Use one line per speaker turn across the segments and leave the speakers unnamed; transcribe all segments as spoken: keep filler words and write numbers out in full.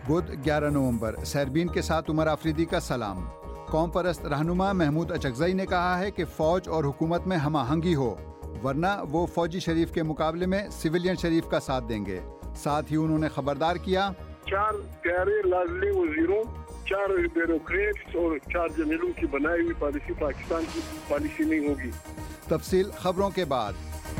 بدھ گیارہ نومبر، سیربین کے ساتھ عمر آفریدی کا سلام۔ قوم پرست رہنما محمود اچکزئی نے کہا ہے کہ فوج اور حکومت میں ہم آہنگی ہو، ورنہ وہ فوجی شریف کے مقابلے میں سویلین شریف کا ساتھ دیں گے۔ ساتھ ہی انہوں نے خبردار کیا،
چار پیارے لاڈلے وزیروں، چار بیوروکریٹس اور چار جنرلوں کی بنائی ہوئی پالیسی پاکستان کی پالیسی نہیں ہوگی۔
تفصیل خبروں کے بعد۔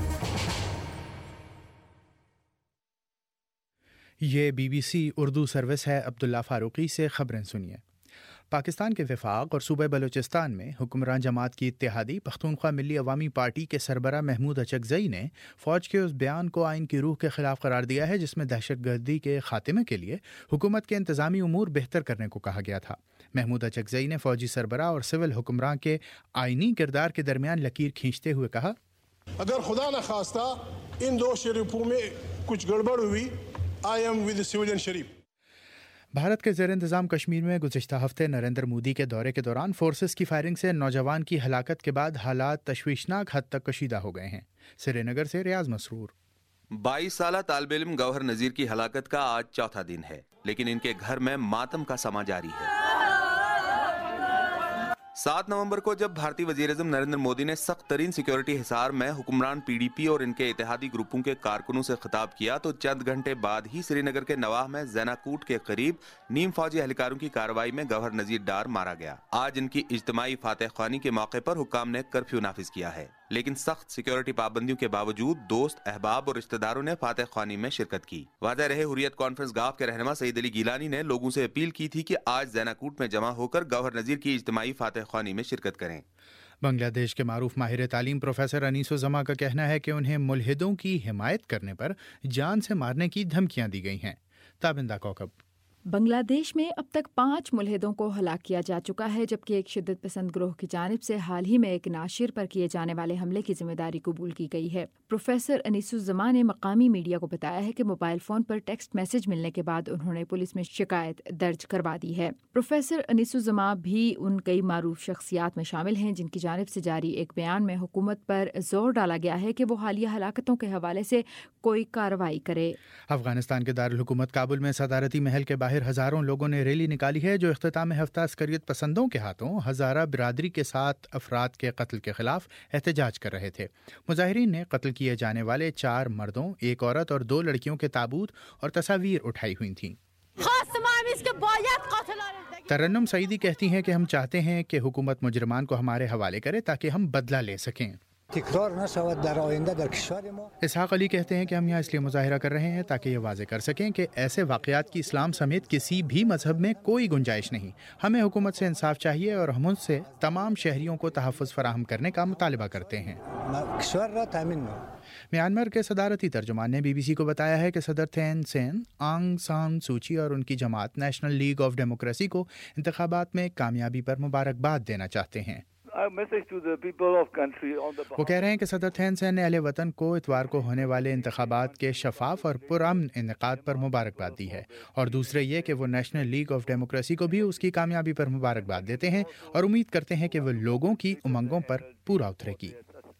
یہ B B C Urdu service ہے۔ عبداللہ فاروقی سے خبریں سنیے۔ پاکستان کے وفاق اور صوبہ بلوچستان میں حکمران جماعت کی اتحادی پختونخوا ملی عوامی پارٹی کے سربراہ محمود اچکزئی نے فوج کے اس بیان کو آئین کی روح کے خلاف قرار دیا ہے جس میں دہشت گردی کے خاتمے کے لیے حکومت کے انتظامی امور بہتر کرنے کو کہا گیا تھا۔ محمود اچکزئی نے فوجی سربراہ اور سول حکمراں کے آئینی کردار کے درمیان لکیر کھینچتے ہوئے کہا،
اگر خدا نخواستہ ان دو شریفوں میں کچھ گڑبڑ ہوئی، I am with civilian Sharif.
Bharat کے زیر انتظام کشمیر میں گزشتہ ہفتے نریندر مودی کے دورے کے دوران فورسز کی فائرنگ سے نوجوان کی ہلاکت کے بعد حالات تشویشناک حد تک کشیدہ ہو گئے ہیں۔ سری نگر سے ریاض مسرور۔
بائیس سالہ طالب علم گوہر نذیر کی ہلاکت کا آج چوتھا دن ہے، لیکن ان کے گھر میں ماتم کا سما جاری ہے۔ سات نومبر کو جب بھارتی وزیر اعظم نریندر مودی نے سخت ترین سیکیورٹی حصار میں حکمران پی ڈی پی اور ان کے اتحادی گروپوں کے کارکنوں سے خطاب کیا تو چند گھنٹے بعد ہی سری نگر کے نواح میں زینا کوٹ کے قریب نیم فوجی اہلکاروں کی کارروائی میں گوہر نذیر ڈار مارا گیا۔ آج ان کی اجتماعی فاتح خوانی کے موقع پر حکام نے کرفیو نافذ کیا ہے، لیکن سخت سیکیورٹی پابندیوں کے باوجود دوست، احباب اور رشتہ داروں نے فاتح خوانی میں شرکت کی۔ واضح رہے حریت کانفرنس گاف کے رہنما سعید علی گیلانی نے لوگوں سے اپیل کی تھی کہ آج زینا کوٹ میں جمع ہو کر گوہر نذیر کی اجتماعی فاتح خوانی میں شرکت کریں۔
بنگلہ دیش کے معروف ماہر تعلیم پروفیسر انیس الزما کا کہنا ہے کہ انہیں ملحدوں کی حمایت کرنے پر جان سے مارنے کی دھمکیاں دی گئی ہیں۔ تابندہ کوکب۔
بنگلہ دیش میں اب تک پانچ ملحدوں کو ہلاک کیا جا چکا ہے، جبکہ ایک شدت پسند گروہ کی جانب سے حال ہی میں ایک ناشر پر کیے جانے والے حملے کی ذمہ داری قبول کی گئی ہے۔ پروفیسر انیس الزما نے مقامی میڈیا کو بتایا ہے کہ موبائل فون پر ٹیکسٹ میسج ملنے کے بعد انہوں نے پولیس میں شکایت درج کروا دی ہے۔ پروفیسر انیس الزما بھی ان کئی معروف شخصیات میں شامل ہیں جن کی جانب سے جاری ایک بیان میں حکومت پر زور ڈالا گیا ہے کہ وہ حالیہ ہلاکتوں کے حوالے سے کوئی کارروائی کرے۔
افغانستان کے دارالحکومت کابل میں صدارتی محل کے باہر ہزاروں لوگوں نے ریلی نکالی ہے جو اختتام ہفتہ عسکریت پسندوں کے ہاتھوں ہزارہ برادری کے سات افراد کے قتل کے خلاف احتجاج کر رہے تھے۔ مظاہرین نے قتل کیے جانے والے چار مردوں، ایک عورت اور دو لڑکیوں کے تابوت اور تصاویر اٹھائی ہوئی تھیں۔ ترنم سعیدی کہتی ہیں کہ ہم چاہتے ہیں کہ حکومت مجرمان کو ہمارے حوالے کرے تاکہ ہم بدلہ لے سکیں۔ اسحاق علی کہتے ہیں کہ ہم یہاں اس لیے مظاہرہ کر رہے ہیں تاکہ یہ واضح کر سکیں کہ ایسے واقعات کی اسلام سمیت کسی بھی مذہب میں کوئی گنجائش نہیں۔ ہمیں حکومت سے انصاف چاہیے اور ہم ان سے تمام شہریوں کو تحفظ فراہم کرنے کا مطالبہ کرتے ہیں۔ میانمار کے صدارتی ترجمان نے بی بی سی کو بتایا ہے کہ صدر تھین سین آنگ سان سوچی اور ان کی جماعت نیشنل لیگ آف ڈیموکریسی کو انتخابات میں کامیابی پر مبارکباد دینا چاہتے ہیں۔ وہ کہہ رہے ہیں کہ صدر تھین سین نے اہل وطن کو اتوار کو ہونے والے انتخابات کے شفاف اور پرامن انعقاد پر مبارکباد دی ہے، اور دوسرے یہ کہ وہ نیشنل لیگ آف ڈیموکریسی کو بھی اس کی کامیابی پر مبارکباد دیتے ہیں اور امید کرتے ہیں کہ وہ لوگوں کی امنگوں پر پورا اترے گی۔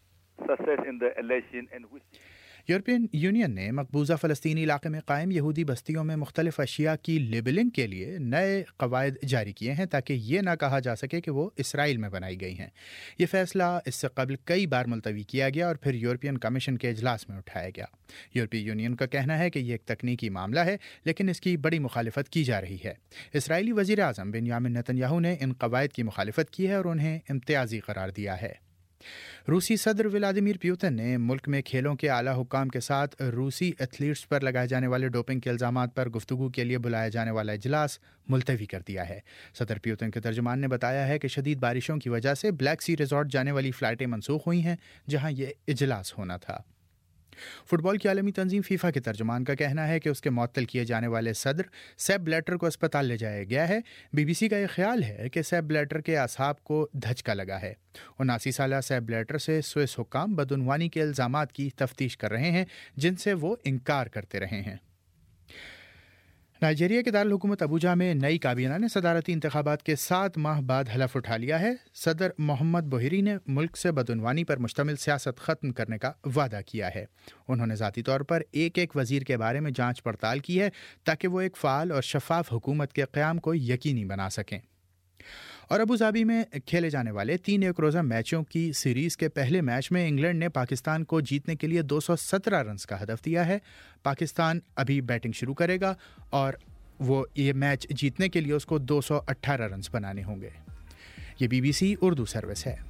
یورپین یونین نے مقبوضہ فلسطینی علاقے میں قائم یہودی بستیوں میں مختلف اشیاء کی لیبلنگ کے لیے نئے قواعد جاری کیے ہیں تاکہ یہ نہ کہا جا سکے کہ وہ اسرائیل میں بنائی گئی ہیں۔ یہ فیصلہ اس سے قبل کئی بار ملتوی کیا گیا اور پھر یورپین کمیشن کے اجلاس میں اٹھایا گیا۔ یورپی یونین کا کہنا ہے کہ یہ ایک تکنیکی معاملہ ہے لیکن اس کی بڑی مخالفت کی جا رہی ہے۔ اسرائیلی وزیر اعظم بنیامن نیتن یاہو نے ان قواعد کی مخالفت کی ہے اور انہیں امتیازی قرار دیا ہے۔ روسی صدر ولادیمیر پیوتن نے ملک میں کھیلوں کے اعلیٰ حکام کے ساتھ روسی ایتھلیٹس پر لگائے جانے والے ڈوپنگ کے الزامات پر گفتگو کے لیے بلایا جانے والا اجلاس ملتوی کر دیا ہے۔ صدر پیوتن کے ترجمان نے بتایا ہے کہ شدید بارشوں کی وجہ سے بلیک سی ریزورٹ جانے والی فلائٹیں منسوخ ہوئی ہیں جہاں یہ اجلاس ہونا تھا۔ فٹ بال کی عالمی تنظیم فیفا کے ترجمان کا کہنا ہے کہ اس کے معطل کیے جانے والے صدر سیپ بلیٹر کو اسپتال لے جایا گیا ہے۔ بی بی سی کا یہ خیال ہے کہ سیپ بلیٹر کے اعصاب کو دھچکا لگا ہے۔ اناسی سالہ سیپ بلیٹر سے سوئس حکام بدعنوانی کے الزامات کی تفتیش کر رہے ہیں جن سے وہ انکار کرتے رہے ہیں۔ نائجیریا کے دارالحکومت ابوجا میں نئی کابینہ نے صدارتی انتخابات کے سات ماہ بعد حلف اٹھا لیا ہے۔ صدر محمد بوہری نے ملک سے بدعنوانی پر مشتمل سیاست ختم کرنے کا وعدہ کیا ہے۔ انہوں نے ذاتی طور پر ایک ایک وزیر کے بارے میں جانچ پڑتال کی ہے تاکہ وہ ایک فعال اور شفاف حکومت کے قیام کو یقینی بنا سکیں۔ اور ابوظہبی میں کھیلے جانے والے تین ایک روزہ میچوں کی سیریز کے پہلے میچ میں انگلینڈ نے پاکستان کو جیتنے کے لیے دو سو سترہ رنز کا ہدف دیا ہے۔ پاکستان ابھی بیٹنگ شروع کرے گا اور وہ یہ میچ جیتنے کے لیے اس کو دو سو اٹھارہ رنز بنانے ہوں گے۔ یہ B B C Urdu service ہے۔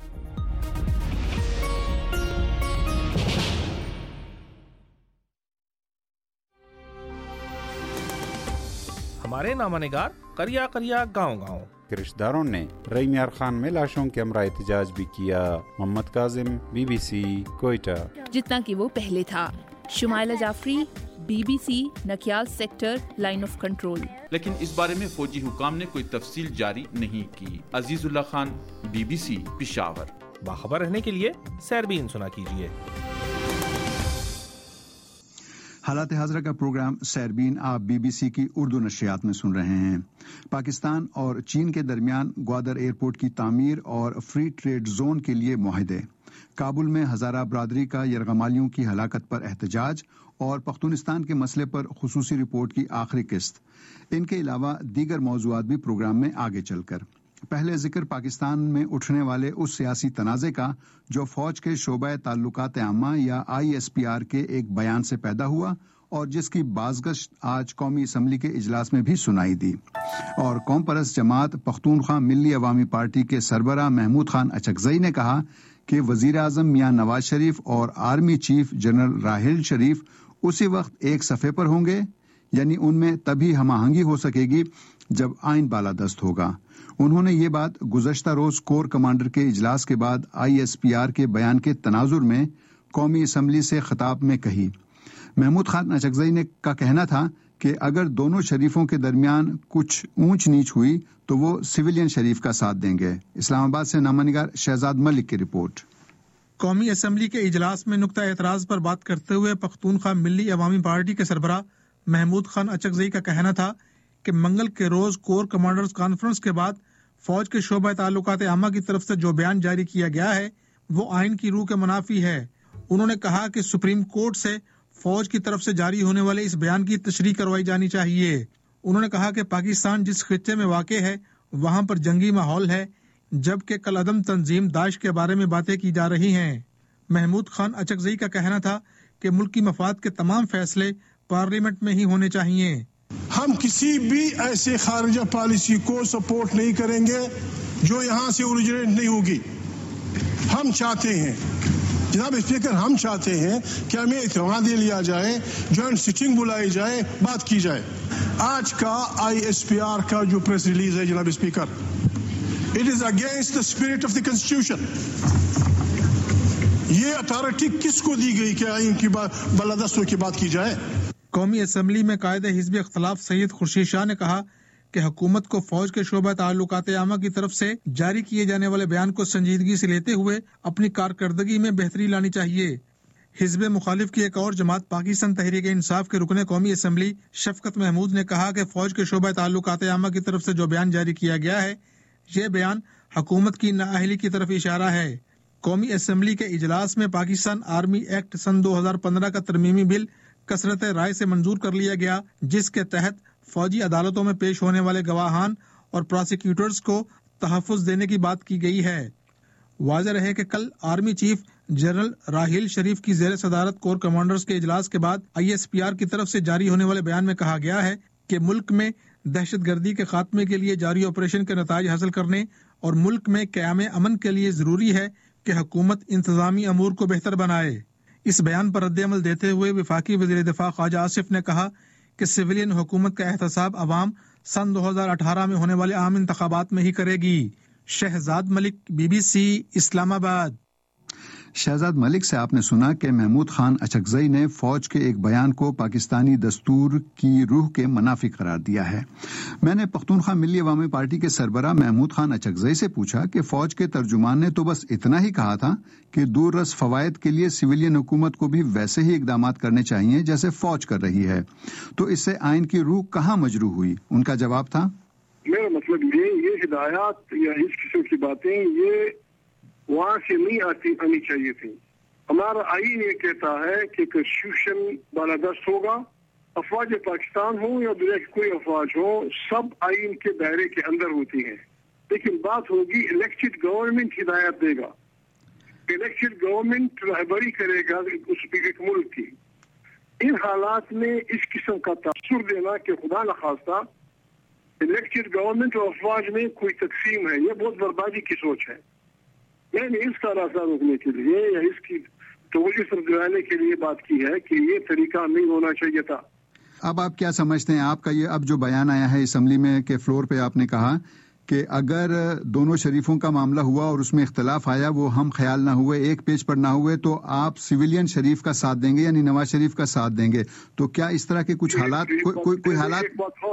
ہمارے نامہ نگار کریا کریا گاؤں گاؤں
کے رشتہ داروں نے رئی میار خان میں لاشوں کے ہمراہ احتجاج بھی کیا۔ Muhammad Kazim, B B C, Quetta.
جتنا کہ وہ پہلے تھا۔ Shumaila Jafri, B B C, Nakyal sector, line of control.
لیکن اس بارے میں فوجی حکام نے کوئی تفصیل جاری نہیں کی۔ Aziz Ullah Khan, B B C, Peshawar.
باخبر رہنے کے لیے سیربین سنا کیجیے۔
حالات حاضرہ کا پروگرام سیربین آپ بی بی سی کی اردو نشریات میں سن رہے ہیں۔ پاکستان اور چین کے درمیان گوادر ایئرپورٹ کی تعمیر اور فری ٹریڈ زون کے لیے معاہدے۔ کابل میں ہزارہ برادری کا یرغمالیوں کی ہلاکت پر احتجاج اور پختونستان کے مسئلے پر خصوصی رپورٹ کی آخری قسط۔ ان کے علاوہ دیگر موضوعات بھی پروگرام میں آگے چل کر۔ پہلے ذکر پاکستان میں اٹھنے والے اس سیاسی تنازع کا جو فوج کے شعبہ تعلقات عامہ یا آئی ایس پی آر کے ایک بیان سے پیدا ہوا اور جس کی بازگشت آج قومی اسمبلی کے اجلاس میں بھی سنائی دی۔ اور قوم پرست جماعت پختونخوا ملی عوامی پارٹی کے سربراہ محمود خان اچکزئی نے کہا کہ وزیر اعظم میاں نواز شریف اور army chief general Raheel Sharif اسی وقت ایک صفحے پر ہوں گے، یعنی ان میں تبھی ہم آہنگی ہو سکے گی جب آئین بالادست ہوگا۔ انہوں نے یہ بات گزشتہ روز کور کمانڈر کے اجلاس کے بعد آئی ایس پی آر کے بیان کے تناظر میں قومی اسمبلی سے خطاب میں کہی۔ محمود خان اچکزئی نے کا کہنا تھا کہ اگر دونوں شریفوں کے درمیان کچھ اونچ نیچ ہوئی تو وہ سویلین شریف کا ساتھ دیں گے۔ اسلام آباد سے نامہ نگار شہزاد ملک کی رپورٹ۔
قومی اسمبلی کے اجلاس میں نقطہ اعتراض پر بات کرتے ہوئے پختونخوا ملی عوامی پارٹی کے سربراہ محمود خان اچکزئی کا کہنا تھا کہ منگل کے روز کور کمانڈرز کانفرنس کے بعد فوج کے شعبہ تعلقات عامہ کی طرف سے جو بیان جاری کیا گیا ہے وہ آئین کی روح کے منافی ہے۔ انہوں نے کہا کہ سپریم کورٹ سے فوج کی طرف سے جاری ہونے والے اس بیان کی تشریح کروائی جانی چاہیے۔ انہوں نے کہا کہ پاکستان جس خطے میں واقع ہے وہاں پر جنگی ماحول ہے، جبکہ کل عدم تنظیم داعش کے بارے میں باتیں کی جا رہی ہیں۔ محمود خان اچکزئی کا کہنا تھا کہ ملکی مفاد کے تمام فیصلے پارلیمنٹ میں ہی ہونے چاہیے۔
ہم کسی بھی ایسے خارجہ پالیسی کو سپورٹ نہیں کریں گے جو یہاں سے اوریجنیٹ نہیں ہوگی۔ ہم چاہتے ہیں جناب اسپیکر، ہم چاہتے ہیں کہ ہمیں اعتماد لیا جائے، جوائنٹ سٹنگ بلائی جائے، بات کی جائے۔ آج کا آئی ایس پی آر کا جو پریس ریلیز ہے جناب speaker, it is against the spirit of the constitution. یہ اتھارٹی کس کو دی گئی کہ آئین کی بالادستوں کی بات کی جائے؟
قومی اسمبلی میں قائد حزب اختلاف سید خورشید شاہ نے کہا کہ حکومت کو فوج کے شعبہ تعلقات عامہ کی طرف سے جاری کیے جانے والے بیان کو سنجیدگی سے لیتے ہوئے اپنی کارکردگی میں بہتری لانی چاہیے۔ حزب مخالف کی ایک اور جماعت پاکستان تحریک انصاف کے رکن قومی اسمبلی شفقت محمود نے کہا کہ فوج کے شعبہ تعلقات عامہ کی طرف سے جو بیان جاری کیا گیا ہے یہ بیان حکومت کی نااہلی کی طرف اشارہ ہے۔ قومی اسمبلی کے اجلاس میں پاکستان آرمی ایکٹ سن دو ہزار پندرہ کا ترمیمی بل کثرت رائے سے منظور کر لیا گیا، جس کے تحت فوجی عدالتوں میں پیش ہونے والے گواہان اور پراسیکیوٹرز کو تحفظ دینے کی بات کی گئی ہے۔ واضح رہے کہ کل army chief general Raheel Sharif کی زیر صدارت کور کمانڈرز کے اجلاس کے بعد آئی ایس پی آر کی طرف سے جاری ہونے والے بیان میں کہا گیا ہے کہ ملک میں دہشت گردی کے خاتمے کے لیے جاری آپریشن کے نتائج حاصل کرنے اور ملک میں قیام امن کے لیے ضروری ہے کہ حکومت انتظامی امور کو بہتر بنائے۔ اس بیان پر رد عمل دیتے ہوئے وفاقی وزیر دفاع خواجہ آصف نے کہا کہ سویلین حکومت کا احتساب عوام سن دو ہزار اٹھارہ میں ہونے والے عام انتخابات میں ہی کرے گی۔ Shahzad Malik, B B C, Islamabad.
Shahzad Malik से आपने सुना कि महमूद खान अचकजई ने फौज के एक बयान को पाकिस्तानी दस्तूर की रूह के मुनाफिक करार दिया है। मैंने पख्तूनख्वा मिली अवामी पार्टी के सरबरा महमूद खान अचकजई से पूछा कि फौज के तर्जुमान ने तो बस इतना ही कहा था कि दूर रस फवायद के लिए सिविलियन हुकूमत को भी वैसे ही इकदाम करने चाहिए जैसे फौज कर रही है, तो इससे आइन की रूह कहाँ मजरू हुई? उनका जवाब था,
मेरा मतलब ये ये हिदायत या इस किस्म की बातें ये वहाँ से नहीं आती आनी चाहिए थी। हमारा आईन ये कहता है कि कॉन्स्टिट्यूशन बालादस्त होगा, अफवाज पाकिस्तान हो या दुनिया की कोई अफवाज हो, सब आईन के दायरे के अंदर होती हैं। लेकिन बात होगी इलेक्टेड गवर्नमेंट हिदायत देगा, इलेक्टेड गवर्नमेंट रहबरी करेगा उस एक मुल्क की। इन हालात में इस किस्म का तासुर देना कि खुदा न खास्ता इलेक्टेड गवर्नमेंट और अफवाज में कोई तकसीम है, ये बहुत बर्बादी की सोच है। मैंने इसका रास्ता रोकने के लिए या इसकी तवज्जो से दिलाने के लिए बात की है कि ये तरीका नहीं होना चाहिए था।
अब आप क्या समझते हैं? आपका ये अब जो बयान आया है असम्बली में के फ्लोर पे आपने कहा कि अगर दोनों शरीफों का मामला हुआ और उसमें इख्तलाफ आया, वो हम ख्याल ना हुए, एक पेज पर ना हुए, तो आप सिविलियन शरीफ का साथ देंगे यानी नवाज शरीफ का साथ देंगे। तो क्या इस तरह के कुछ हालात को, को, कोई हालात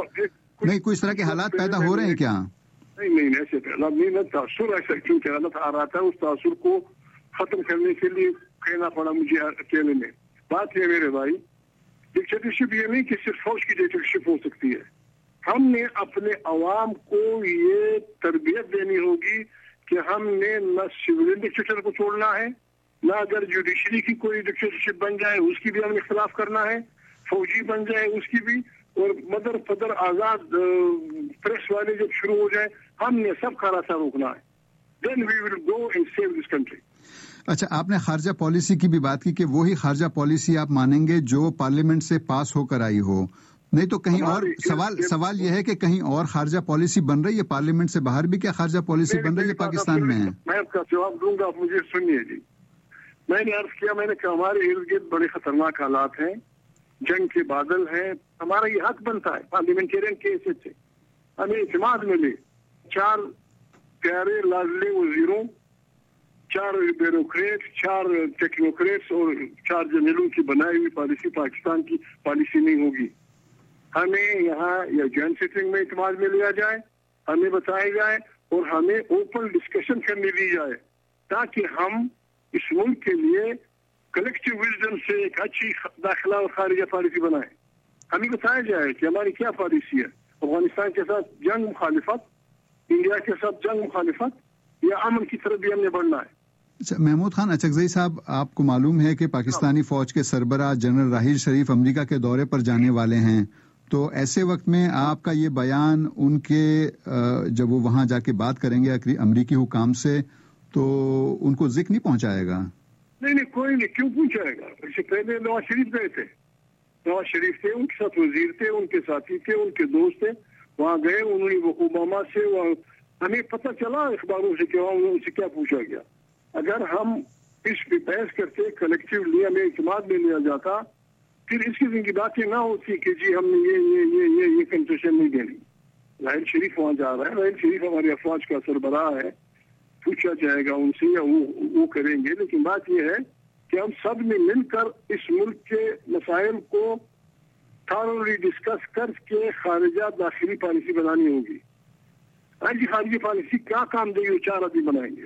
नहीं कोई इस तरह के हालात पैदा हो रहे हैं क्या?
नहीं नहीं ऐसे नहीं, तासुर ऐसा क्यों गलत आ रहा था, उस तासुर को खत्म करने के लिए कहना पड़ा मुझे अकेले में। बात है मेरे भाई, डिक्टेटरशिप ये नहीं कि सिर्फ फौज की डिक्टेटरशिप हो सकती है। हमने अपने अवाम को ये तरबियत देनी होगी कि हमने न सिविलियन डिक्टेटर को छोड़ना है, न अगर जुडिशरी की कोई डिक्टेटरशिप बन जाए उसकी भी हमें इख्तलाफ करना है, फौजी बन जाए उसकी भी, और मदर फदर आजाद प्रेस वाले जब शुरू हो जाए हमने सब का रास्ता रोकना है। Then we will go and save this country.
अच्छा, आपने खारजा पॉलिसी की भी बात की कि वही खारजा पॉलिसी आप मानेंगे जो पार्लियामेंट से पास होकर आई हो, नहीं तो कहीं और सवाल सवाल यह है कि कहीं और खारजा पॉलिसी बन रही है पार्लियामेंट से बाहर भी? क्या खारजा पॉलिसी बन रही है पाकिस्तान में?
मैं आपका जवाब दूंगा, आप मुझे सुनिए जी। मैंने अर्ज किया, मैंने कहा हमारे इर्द गिर्द बड़े खतरनाक हालात हैं, जंग के बादल हैं, हमारा ये हक बनता है पार्लियामेंटेरियन के हिस्से से हमें इत्मीनान मिले। चार प्यारे लाडले वजीरों, चार ब्यूरोक्रेट, चार टेक्नोक्रेट्स और चार जनरलों की बनाई हुई पॉलिसी पाकिस्तान की पॉलिसी नहीं होगी। हमें यहाँ या जॉइंट सिटिंग में इत्मीनान में लिया जाए, हमें बताया जाए और हमें ओपन डिस्कशन करने दी जाए ताकि हम इस मुल्क के लिए कलेक्टिव विजडम से एक अच्छी दाखिला और खारिजा पॉलिसी बनाए। हमें बताया जाए कि हमारी क्या पॉलिसी है, अफगानिस्तान के साथ जंग मुखालिफत, इंडिया के साथ जंग मुखालिफत या अमन की तरफ भी हमने बढ़ना है।
अच्छा, महमूद खान अचकजई साहब, आपको मालूम है कि पाकिस्तानी फौज के सरबराह जनरल राहिल शरीफ अमेरिका के दौरे पर जाने वाले हैं, तो ऐसे वक्त में आपका ये बयान उनके जब वो वहाँ जाके बात करेंगे अमरीकी हुकाम से तो उनको जिक्र नहीं पहुँचाएगा?
नहीं नहीं कोई नहीं, क्यों पूछाएगा? इससे पहले नवाज शरीफ गए थे, नवाज शरीफ थे, उनके साथ वजीर थे, उनके साथी थे, उनके दोस्त थे, वहाँ गए, उन्होंने वो ओबामा से वहाँ हमें पता चला अखबारों से कि वहाँ उनसे क्या पूछा गया। अगर हम इस पे बहस करते कलेक्टिवली हमें इत्मीनान में लिया जाता, फिर इस किस्म की बातें ना होती कि जी हमने ये ये ये ये ये कंसेशन नहीं देनी। राहिल शरीफ वहाँ जा रहा है, राहिल शरीफ हमारे अफवाज का सरबराह है, पूछा जाएगा उनसे या वो वो करेंगे। लेकिन बात यह है कि हम सब ने मिलकर इस मुल्क के मसाइल को थॉरली डिस्कस करके खारिजा दाखिली पॉलिसी बनानी होगी। आज खारिजी पॉलिसी क्या काम देगी, चार आदमी बनाएंगे।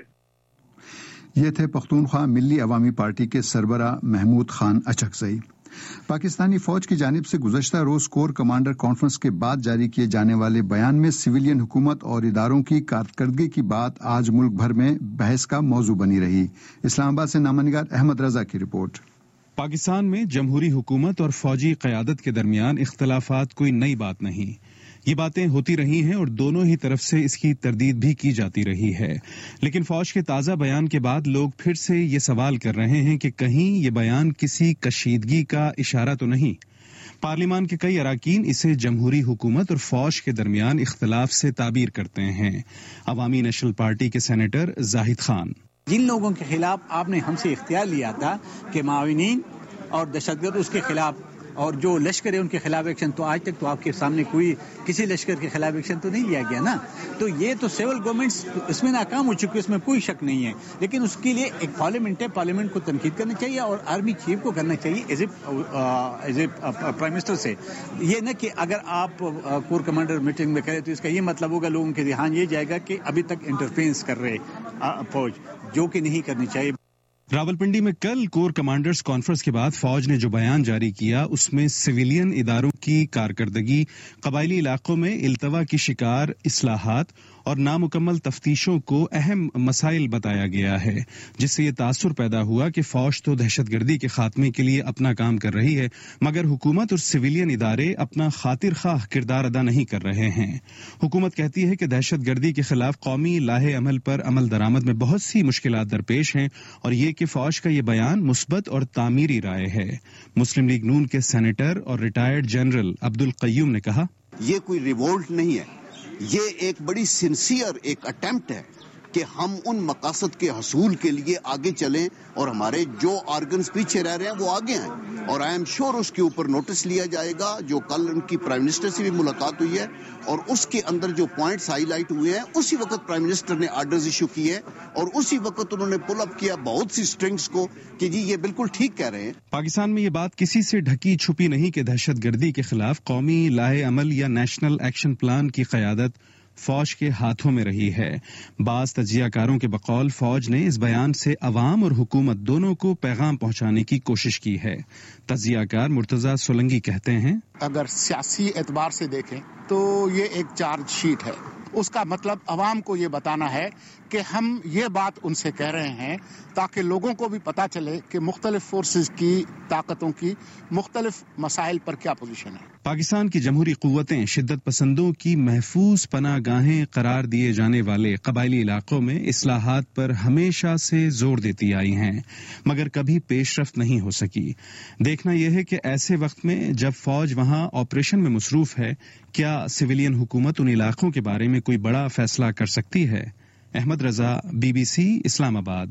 ये थे पख्तूनख्वा मिली अवामी पार्टी के सरबराह महमूद खान अचकजई। पाकिस्तानी फौज की जानिब से गुज़श्ता रोज कोर कमांडर कॉन्फ्रेंस के बाद जारी किए जाने वाले बयान में सिविलियन हुकूमत और इदारों की कारकर्दगी की बात आज मुल्क भर में बहस का मौजू बनी रही। इस्लामाबाद से नामनिगार अहमद रजा की रिपोर्ट।
पाकिस्तान में जमहूरी हुकूमत और फौजी क़यादत के दरमियान इख्तलाफात कोई नई बात नहीं, ये बातें होती रही हैं और दोनों ही तरफ से इसकी तरदीद भी की जाती रही है। लेकिन फौज के ताज़ा बयान के बाद लोग फिर से ये सवाल कर रहे हैं कि कहीं ये बयान किसी कशीदगी का इशारा तो नहीं। पार्लियामान के कई अराकीन इसे जमहूरी हुकूमत और फौज के दरमियान इख्तलाफ से ताबीर करते हैं। अवामी नेशनल पार्टी के सेनेटर जाहिद खान,
जिन लोगों के खिलाफ आपने हमसे इख्तियार लिया था कि माविनीन और दहशतगर्द उसके खिलाफ اور جو لشکر ہے ان کے خلاف ایکشن، تو آج تک تو آپ کے سامنے کوئی کسی لشکر کے خلاف ایکشن تو نہیں لیا گیا نا. تو یہ تو سول گورنمنٹس اس میں ناکام ہو چکی ہے، اس میں کوئی شک نہیں ہے. لیکن اس کے لیے ایک پارلیمنٹ ہے، پارلیمنٹ کو تنقید کرنا چاہیے اور آرمی چیف کو کرنا چاہیے as a as a prime minister سے. یہ نہ کہ اگر آپ کور کمانڈر میٹنگ میں کریں تو اس کا یہ مطلب ہوگا لوگوں کے دھیان یہ جائے گا کہ ابھی تک انٹرفیرنس کر رہے فوج، جو کہ نہیں کرنی چاہیے.
راولپنڈی میں کل کور کمانڈرز کانفرنس کے بعد فوج نے جو بیان جاری کیا اس میں سویلین اداروں کی کارکردگی، قبائلی علاقوں میں التوا کی شکار اصلاحات اور نامکمل تفتیشوں کو اہم مسائل بتایا گیا ہے، جس سے یہ تاثر پیدا ہوا کہ فوج تو دہشت گردی کے خاتمے کے لیے اپنا کام کر رہی ہے، مگر حکومت اور سویلین ادارے اپنا خاطر خواہ کردار ادا نہیں کر رہے ہیں. حکومت کہتی ہے کہ دہشت گردی کے خلاف قومی لاہے عمل پر عمل درآمد میں بہت سی مشکلات درپیش ہیں، اور یہ کہ فوج کا یہ بیان مثبت اور تعمیری رائے ہے. مسلم لیگ نون کے سینیٹر اور ریٹائرڈ جنرل عبد القیوم نے کہا،
یہ کوئی ریوولٹ نہیں ہے، یہ ایک بڑی سنسیئر ایک اٹیمپٹ ہے کہ ہم ان مقاصد کے حصول کے لیے آگے چلیں اور ہمارے جو آرگنز پیچھے رہ رہے ہیں وہ آگے ہیں. اور آئی ایم شیور اس کے اوپر نوٹس لیا جائے گا. جو کل ان کی پرائم منسٹر سے بھی ملاقات ہوئی ہے اور اس کے اندر جو پوائنٹس ہائی لائٹ ہوئے ہیں اسی وقت پرائم منسٹر نے آرڈرز ایشو کیے اور اسی وقت انہوں نے پل اپ کیا بہت سی سٹرنگز کو کہ جی یہ بالکل ٹھیک کہہ رہے ہیں.
پاکستان میں یہ بات کسی سے ڈھکی چھپی نہیں کہ دہشت گردی کے خلاف قومی لاہے عمل یا نیشنل ایکشن پلان کی قیادت فوج کے ہاتھوں میں رہی ہے. بعض تجزیہ کاروں کے بقول فوج نے اس بیان سے عوام اور حکومت دونوں کو پیغام پہنچانے کی کوشش کی ہے. تجزیہ کار مرتضی سولنگی کہتے ہیں،
اگر سیاسی اعتبار سے دیکھیں تو یہ ایک چارج شیٹ ہے. اس کا مطلب عوام کو یہ بتانا ہے کہ ہم یہ بات ان سے کہہ رہے ہیں تاکہ لوگوں کو بھی پتا چلے کہ مختلف فورسز کی طاقتوں کی مختلف مسائل پر کیا پوزیشن ہے.
پاکستان کی جمہوری قوتیں شدت پسندوں کی محفوظ پناہ گاہیں قرار دیے جانے والے قبائلی علاقوں میں اصلاحات پر ہمیشہ سے زور دیتی آئی ہیں، مگر کبھی پیش رفت نہیں ہو سکی. دیکھنا یہ ہے کہ ایسے وقت میں جب فوج وہاں آپریشن میں مصروف ہے، کیا سویلین حکومت ان علاقوں کے بارے میں کوئی بڑا فیصلہ کر سکتی ہے. Ahmad Raza, B B C, Islamabad.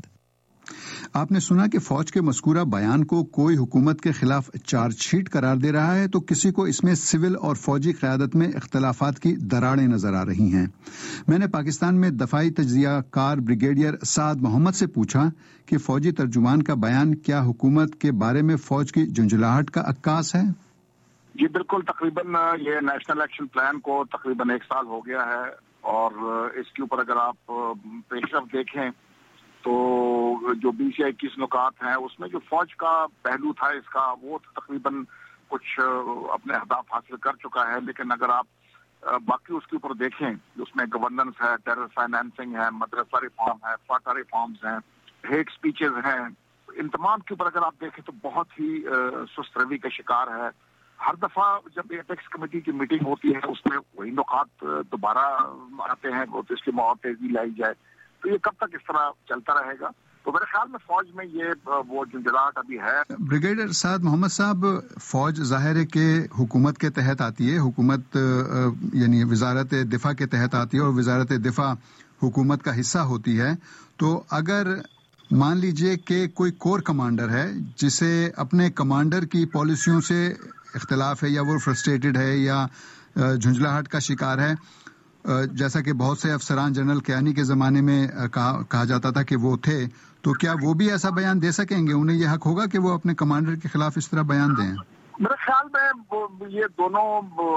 آپ نے سنا کہ فوج کے مذکورہ بیان کو کوئی حکومت کے خلاف چارج شیٹ قرار دے رہا ہے تو کسی کو اس میں سول اور فوجی قیادت میں اختلافات کی دراڑیں نظر آ رہی ہیں. میں نے پاکستان میں دفاعی تجزیہ کار بریگیڈیئر سعد محمد سے پوچھا کہ فوجی ترجمان کا بیان کیا حکومت کے بارے میں فوج کی جھنجھلاہٹ کا عکاس ہے؟
جی بالکل، تقریباً یہ نیشنل ایکشن پلان کو تقریباً ایک سال ہو گیا ہے اور اس کے اوپر اگر آپ پیش رفت دیکھیں تو جو بیس یا اکیس نکات ہیں اس میں جو فوج کا پہلو تھا اس کا وہ تقریباً کچھ اپنے اہداف حاصل کر چکا ہے. لیکن اگر آپ باقی اس کے اوپر دیکھیں اس میں گورننس ہے، ٹیرر فائنینسنگ ہے، مدرسہ ریفارم ہے، فاٹا ریفارمز ہیں، ہیٹ سپیچز ہیں، ان تمام کے اوپر اگر آپ دیکھیں تو بہت ہی سست روی کا شکار ہے. ہر دفعہ جب ایپیکس کمیٹی کی میٹنگ ہوتی ہے اس میں وہی نکات دوبارہ آتے ہیں تو اس کی اور تیزی لائی جائے. تو یہ کب تک اس طرح چلتا رہے گا؟ تو میرے خیال میں فوج میں یہ وہ جھنجھلاہٹ ابھی ہے.
بریگیڈیئر سعد محمد صاحب، فوج ظاہر ہے کہ حکومت کے تحت آتی ہے، حکومت یعنی وزارت دفاع کے تحت آتی ہے اور وزارت دفاع حکومت کا حصہ ہوتی ہے. تو اگر مان لیجئے کہ کوئی کور کمانڈر ہے جسے اپنے کمانڈر کی پالیسیوں سے اختلاف ہے یا وہ فرسٹریٹڈ ہے یا جھنجھلاہٹ کا شکار ہے، جیسا کہ بہت سے افسران جنرل کیانی کے زمانے میں کہا, کہا جاتا تھا کہ وہ تھے، تو کیا وہ بھی ایسا بیان دے سکیں گے؟ انہیں یہ حق ہوگا کہ وہ اپنے کمانڈر کے خلاف اس طرح بیان دیں؟
میرے خیال میں یہ دونوں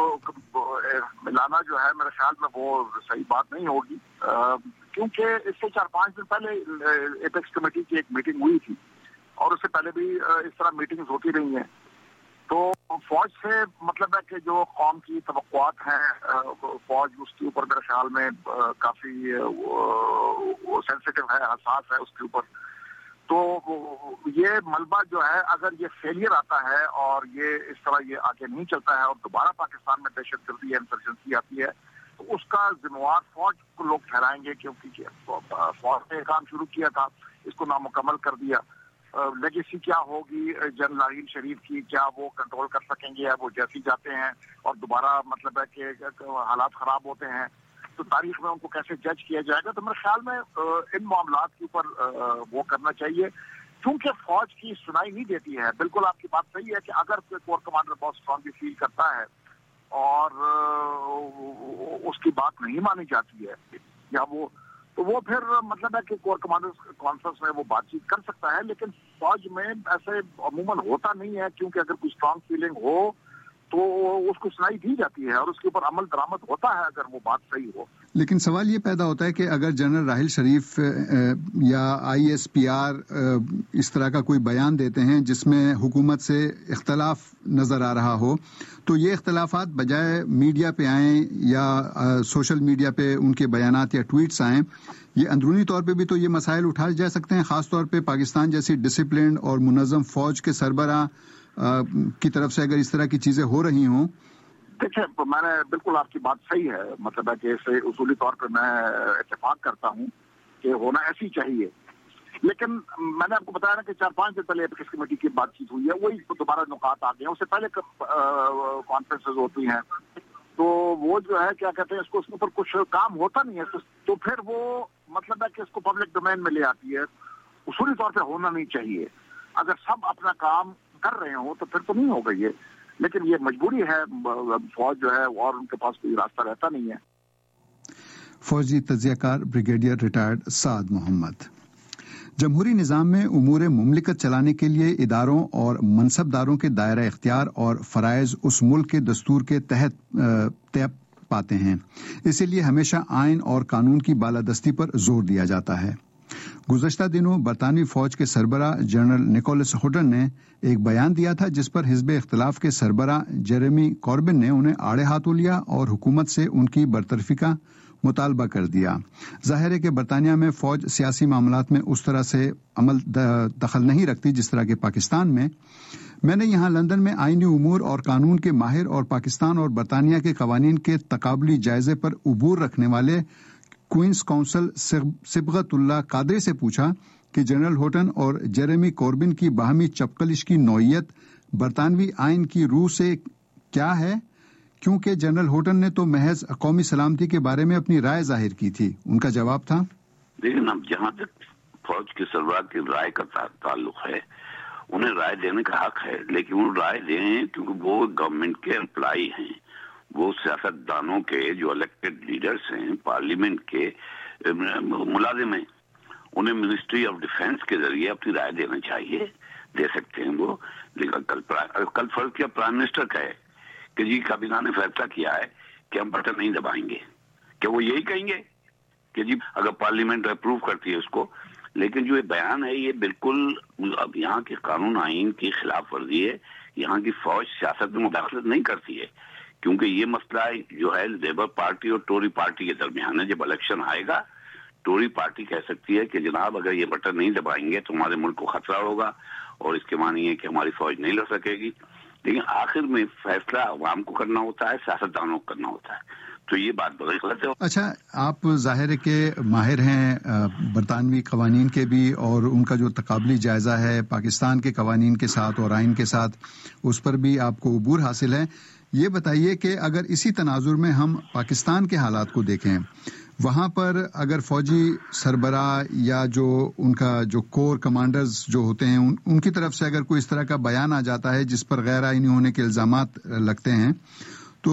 ملانا جو ہے میرے خیال میں وہ صحیح بات نہیں ہوگی، کیونکہ اس سے چار پانچ دن پہلے ایپیکس کمیٹی کی ایک میٹنگ ہوئی تھی اور اس سے پہلے بھی اس طرح میٹنگز ہوتی رہی ہیں. تو فوج سے مطلب ہے کہ جو قوم کی توقعات ہیں فوج اس کے اوپر میرے خیال میں کافی سینسیٹیو ہے، حساس ہے اس کے اوپر. تو یہ ملبہ جو ہے اگر یہ فیلئر آتا ہے اور یہ اس طرح یہ آگے نہیں چلتا ہے اور دوبارہ پاکستان میں دہشت گردی یا انسرجنسی آتی ہے تو اس کا ذمہ وار فوج کو لوگ ٹھہرائیں گے، کیونکہ فوج نے کام شروع کیا تھا، اس کو نامکمل کر دیا. لیگیسی کیا ہوگی جنرل راحیل شریف کی، کیا وہ کنٹرول کر سکیں گے؟ وہ جیسی جاتے ہیں اور دوبارہ مطلب ہے کہ حالات خراب ہوتے ہیں تو تاریخ میں ان کو کیسے جج کیا جائے گا؟ تو میرے خیال میں ان معاملات کے اوپر وہ کرنا چاہیے. کیونکہ فوج کی سنائی نہیں دیتی ہے. بالکل آپ کی بات صحیح ہے کہ اگر کوئی کور کمانڈر بہت اسٹرانگلی فیل کرتا ہے اور اس کی بات نہیں مانی جاتی ہے یا وہ تو وہ پھر مطلب ہے کہ کور کمانڈر کانفرنس میں وہ بات چیت کر سکتا ہے, لیکن فوج میں ایسے عموماً ہوتا نہیں ہے, کیونکہ اگر کوئی اسٹرانگ فیلنگ ہو تو اس کو سنائی دی جاتی ہے اور اس کے اوپر عمل درآمد ہوتا ہے اگر وہ بات صحیح ہو.
لیکن سوال یہ پیدا ہوتا ہے کہ اگر جنرل راحیل شریف یا آئی ایس پی آر اس طرح کا کوئی بیان دیتے ہیں جس میں حکومت سے اختلاف نظر آ رہا ہو, تو یہ اختلافات بجائے میڈیا پہ آئیں یا سوشل میڈیا پہ ان کے بیانات یا ٹویٹس آئیں, یہ اندرونی طور پہ بھی تو یہ مسائل اٹھائے جا سکتے ہیں, خاص طور پہ پاکستان جیسی ڈسپلنڈ اور منظم فوج کے سربراہ کی طرف سے اگر اس طرح کی چیزیں ہو رہی ہوں.
دیکھیں, میں نے بالکل آپ کی بات صحیح ہے, مطلب ہے کہ اسے اصولی طور پہ میں اتفاق کرتا ہوں کہ ہونا ایسی چاہیے, لیکن میں نے آپ کو بتایا نا کہ چار پانچ دن پہلے ایپیکس کمیٹی کی بات چیت ہوئی ہے, وہی دوبارہ نکات آ گئے ہیں. اس سے پہلے کانفرنسز ہوتی ہیں تو وہ جو ہے کیا کہتے ہیں اس کو, اس کے اوپر کچھ کام ہوتا نہیں ہے تو پھر وہ مطلب ہے کہ اس کو پبلک ڈومین میں لے آتی ہے. اصولی طور پہ ہونا نہیں چاہیے. اگر سب اپنا کام کر رہے ہوں تو پھر تو نہیں ہوگا یہ, لیکن یہ مجبوری ہے, فوج جو ہے اور ان کے پاس کوئی راستہ رہتا نہیں ہے.
فوجی تجزیہ کار بریگیڈیئر ریٹائرڈ سعد محمد. جمہوری نظام میں امور مملکت چلانے کے لیے اداروں اور منصبداروں کے دائرہ اختیار اور فرائض اس ملک کے دستور کے تحت طے پاتے ہیں, اسی لیے ہمیشہ آئین اور قانون کی بالادستی پر زور دیا جاتا ہے. گزشتہ دنوں برطانوی فوج کے سربراہ جنرل نکولس ہوٹن نے ایک بیان دیا تھا جس پر حزب اختلاف کے سربراہ جیریمی کوربن نے انہیں آڑے ہاتھوں لیا اور حکومت سے ان کی برطرفی کا مطالبہ کر دیا. ظاہر ہے کہ برطانیہ میں فوج سیاسی معاملات میں اس طرح سے عمل دخل نہیں رکھتی جس طرح کے پاکستان میں. میں نے یہاں لندن میں آئینی امور اور قانون کے ماہر اور پاکستان اور برطانیہ کے قوانین کے تقابلی جائزے پر عبور رکھنے والے کوئنس کونسل صبغت اللہ قادری سے پوچھا کہ جنرل ہوٹن اور جیریمی کوربن کی باہمی چپقلش کی نوعیت برطانوی آئین کی روح سے کیا ہے, کیونکہ جنرل ہوٹن نے تو محض قومی سلامتی کے بارے میں اپنی رائے ظاہر کی تھی. ان کا جواب تھا,
لیکن اب جہاں تک فوج کے سربراہ کی رائے کا تعلق ہے, انہیں رائے دینے کا حق ہے, لیکن وہ رائے دیں کیونکہ وہ گورنمنٹ کے امپلائی ہیں, وہ سیاست دانوں کے جو الیکٹڈ لیڈرز ہیں, پارلیمنٹ کے ملازم ہیں, انہیں منسٹری آف ڈیفینس کے ذریعے اپنی رائے دینا چاہیے, دے سکتے ہیں وہ. لیکن کل کل فرض کیا پرائم منسٹر کا ہے کہ جی کابینہ نے فیصلہ کیا ہے کہ ہم بٹن نہیں دبائیں گے, کیا وہ یہی کہیں گے کہ جی اگر پارلیمنٹ اپروو کرتی ہے اس کو؟ لیکن جو یہ بیان ہے یہ بالکل اب یہاں کے قانون آئین کی خلاف ورزی ہے. یہاں کی فوج سیاست میں مداخلت نہیں کرتی ہے, کیونکہ یہ مسئلہ جو ہے لیبر پارٹی اور ٹوری پارٹی کے درمیان ہے. جب الیکشن آئے گا ٹوری پارٹی کہہ سکتی ہے کہ جناب اگر یہ بٹن نہیں دبائیں گے تو ہمارے ملک کو خطرہ ہوگا, اور اس کے معنی ہے کہ ہماری فوج نہیں لڑ سکے گی. لیکن آخر میں فیصلہ عوام کو کرنا ہوتا ہے, سیاستدانوں کو کرنا ہوتا ہے, تو یہ بات بڑی غلط ہے.
اچھا, آپ ظاہر ہے کہ ماہر ہیں برطانوی قوانین کے بھی, اور ان کا جو تقابلی جائزہ ہے پاکستان کے قوانین کے ساتھ اور آئین کے ساتھ, اس پر بھی آپ کو عبور حاصل ہے. یہ بتائیے کہ اگر اسی تناظر میں ہم پاکستان کے حالات کو دیکھیں, وہاں پر اگر فوجی سربراہ یا جو ان کا جو کور کمانڈرز جو ہوتے ہیں ان, ان کی طرف سے اگر کوئی اس طرح کا بیان آ جاتا ہے جس پر غیر آئینی ہونے کے الزامات لگتے ہیں, تو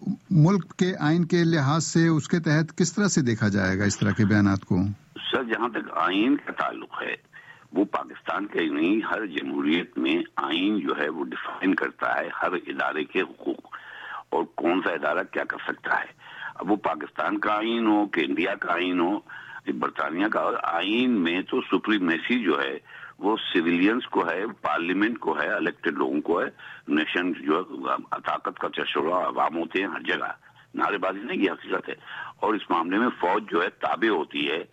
ملک کے آئین کے لحاظ سے اس کے تحت کس طرح سے دیکھا جائے گا اس طرح کے بیانات کو؟
سر, جہاں تک آئین کا تعلق ہے وہ پاکستان کے نہیں, ہر جمہوریت میں آئین جو ہے وہ ڈیفائن کرتا ہے ہر ادارے کے حقوق اور کون سا ادارہ کیا کر سکتا ہے. اب وہ پاکستان کا آئین ہو کہ انڈیا کا آئین ہو, برطانیہ کا آئین میں تو سپریمیسی جو ہے وہ سویلینز کو ہے, پارلیمنٹ کو ہے, الیکٹڈ لوگوں کو ہے. نیشن جو ہے طاقت کا چشورہ عوام ہوتے ہیں ہر جگہ, نعرے بازی نہیں کی حقیقت ہے. اور اس معاملے میں فوج جو ہے تابع ہوتی ہے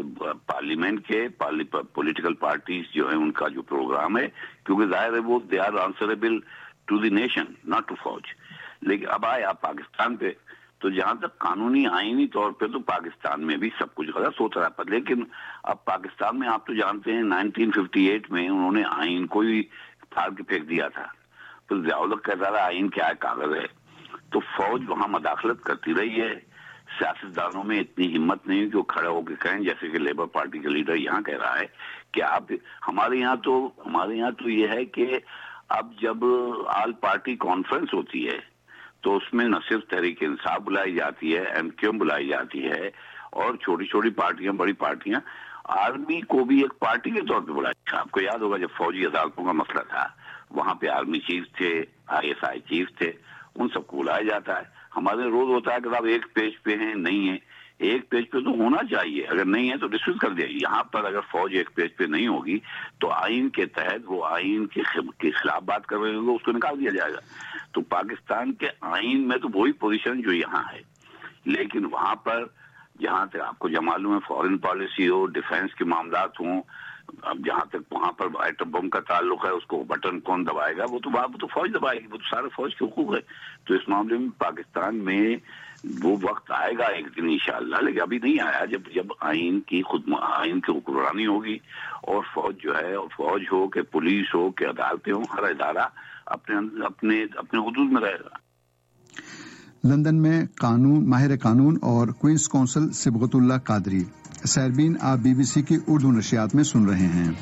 پارلیمنٹ کے, پولیٹیکل پارٹیز جو ہیں ان کا جو پروگرام ہے, کیونکہ ظاہر ہے وہ they are answerable to the nation not to فوج. لیکن اب آئے آپ پاکستان پہ, تو جہاں تک قانونی آئینی طور پہ تو پاکستان میں بھی سب کچھ غلط ہوتا رہا ہے. لیکن اب پاکستان میں آپ تو جانتے ہیں نائنٹین ففٹی ایٹ میں انہوں نے آئین کو ہی پھاڑ کے پھینک دیا تھا. تو ضیاءالحق کہتا رہا آئین کیا ہے, کاغذ ہے. تو فوج وہاں مداخلت کرتی رہی ہے. سیاستدانوں میں اتنی ہمت نہیں کہ وہ کھڑے ہو کے کہیں, جیسے کہ لیبر پارٹی کا لیڈر یہاں کہہ رہا ہے کہ آپ ہمارے یہاں تو ہمارے یہاں تو یہ ہے کہ اب جب آل پارٹی کانفرنس ہوتی ہے تو اس میں نہ صرف تحریک انصاف بلائی جاتی ہے، ایم کیو ایم بلائی جاتی ہے اور چھوٹی چھوٹی پارٹیاں، بڑی پارٹیاں، آرمی کو بھی ایک پارٹی کے طور پہ بلایا. آپ کو یاد ہوگا جب فوجی عدالتوں کا مسئلہ تھا وہاں پہ آرمی چیف تھے، آئی ایس آئی چیف تھے، ان سب کو بلایا جاتا ہے. ہمارے روز ہوتا ہے کہ آپ ایک پیج پہ ہیں، نہیں ہے، ایک پیج پہ تو ہونا چاہیے، اگر نہیں ہے تو ڈسمس کر دیا. یہاں پر اگر فوج ایک پیج پہ نہیں ہوگی تو آئین کے تحت وہ آئین کے خلاف بات کر رہے ہوں، اس کو نکال دیا جائے گا. تو پاکستان کے آئین میں تو وہی پوزیشن جو یہاں ہے، لیکن وہاں پر جہاں تک آپ کو جو معلوم ہے فورن پالیسی ہو، ڈیفینس کے معاملات ہوں، اب جہاں تک وہاں پر ایٹم بم کا تعلق ہے اس کو بٹن کون دبائے گا، وہ تو وہ تو فوج دبائے گی، وہ تو سارے فوج کے حقوق ہے. تو اس معاملے میں پاکستان میں وہ وقت آئے گا ایک دن انشاءاللہ، لیکن ابھی نہیں آیا جب جب آئین کی خود آئین کی حکمرانی ہوگی اور فوج جو ہے، فوج ہو کہ پولیس ہو کہ عدالتیں ہوں، ہر ادارہ اپنے اپنے اپنے حدود میں رہے گا.
لندن میں قانون ماہر قانون اور کوئنس کونسل صبغت اللہ قادری. سیربین آپ بی بی سی کی اردو نشریات میں سن رہے ہیں.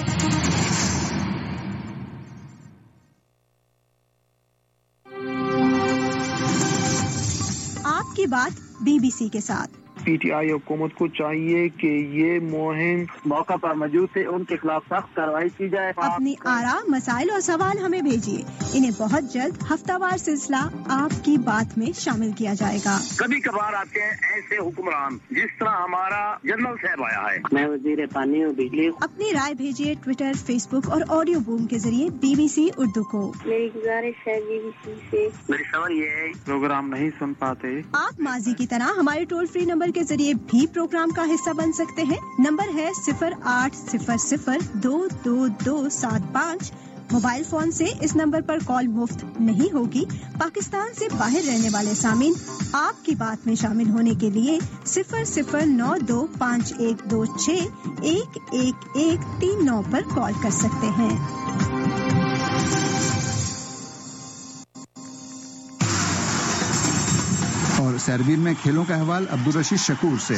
آپ کی بات بی بی سی کے ساتھ.
پی ٹی آئی حکومت کو چاہیے کہ یہ مہم موقع پر موجود تھے، ان کے خلاف سخت کارروائی کی جائے.
اپنی آراء، مسائل اور سوال ہمیں بھیجیے، انہیں بہت جلد ہفتہ وار سلسلہ آپ کی بات میں شامل کیا جائے گا.
کبھی کبھار آتے ہیں ایسے حکمران جس طرح ہمارا جنرل صاحب آیا ہے.
میں وزیر پانی اور بجلی. اپنی رائے بھیجیے ٹویٹر، فیس بک اور آڈیو بوم کے ذریعے بی بی سی اردو کو.
میری گزارش ہے بی بی سی سے،
میری سوال یہ ہے پروگرام نہیں سن پاتے،
آپ ماضی کی طرح ہمارے ٹول فری نمبر کے ذریعے بھی پروگرام کا حصہ بن سکتے ہیں. نمبر ہے صفر آٹھ صفر صفر دو دو دو سات پانچ. موبائل فون سے اس نمبر پر کال مفت نہیں ہوگی. پاکستان سے باہر رہنے والے سامعین آپ کی بات میں شامل ہونے کے لیے صفر صفر نو دو پانچ ایک دو چھ ایک ایک ایک تین نو پر کال کر سکتے ہیں.
اور سیربین میں کھیلوں کا احوال عبدالرشید شکور سے.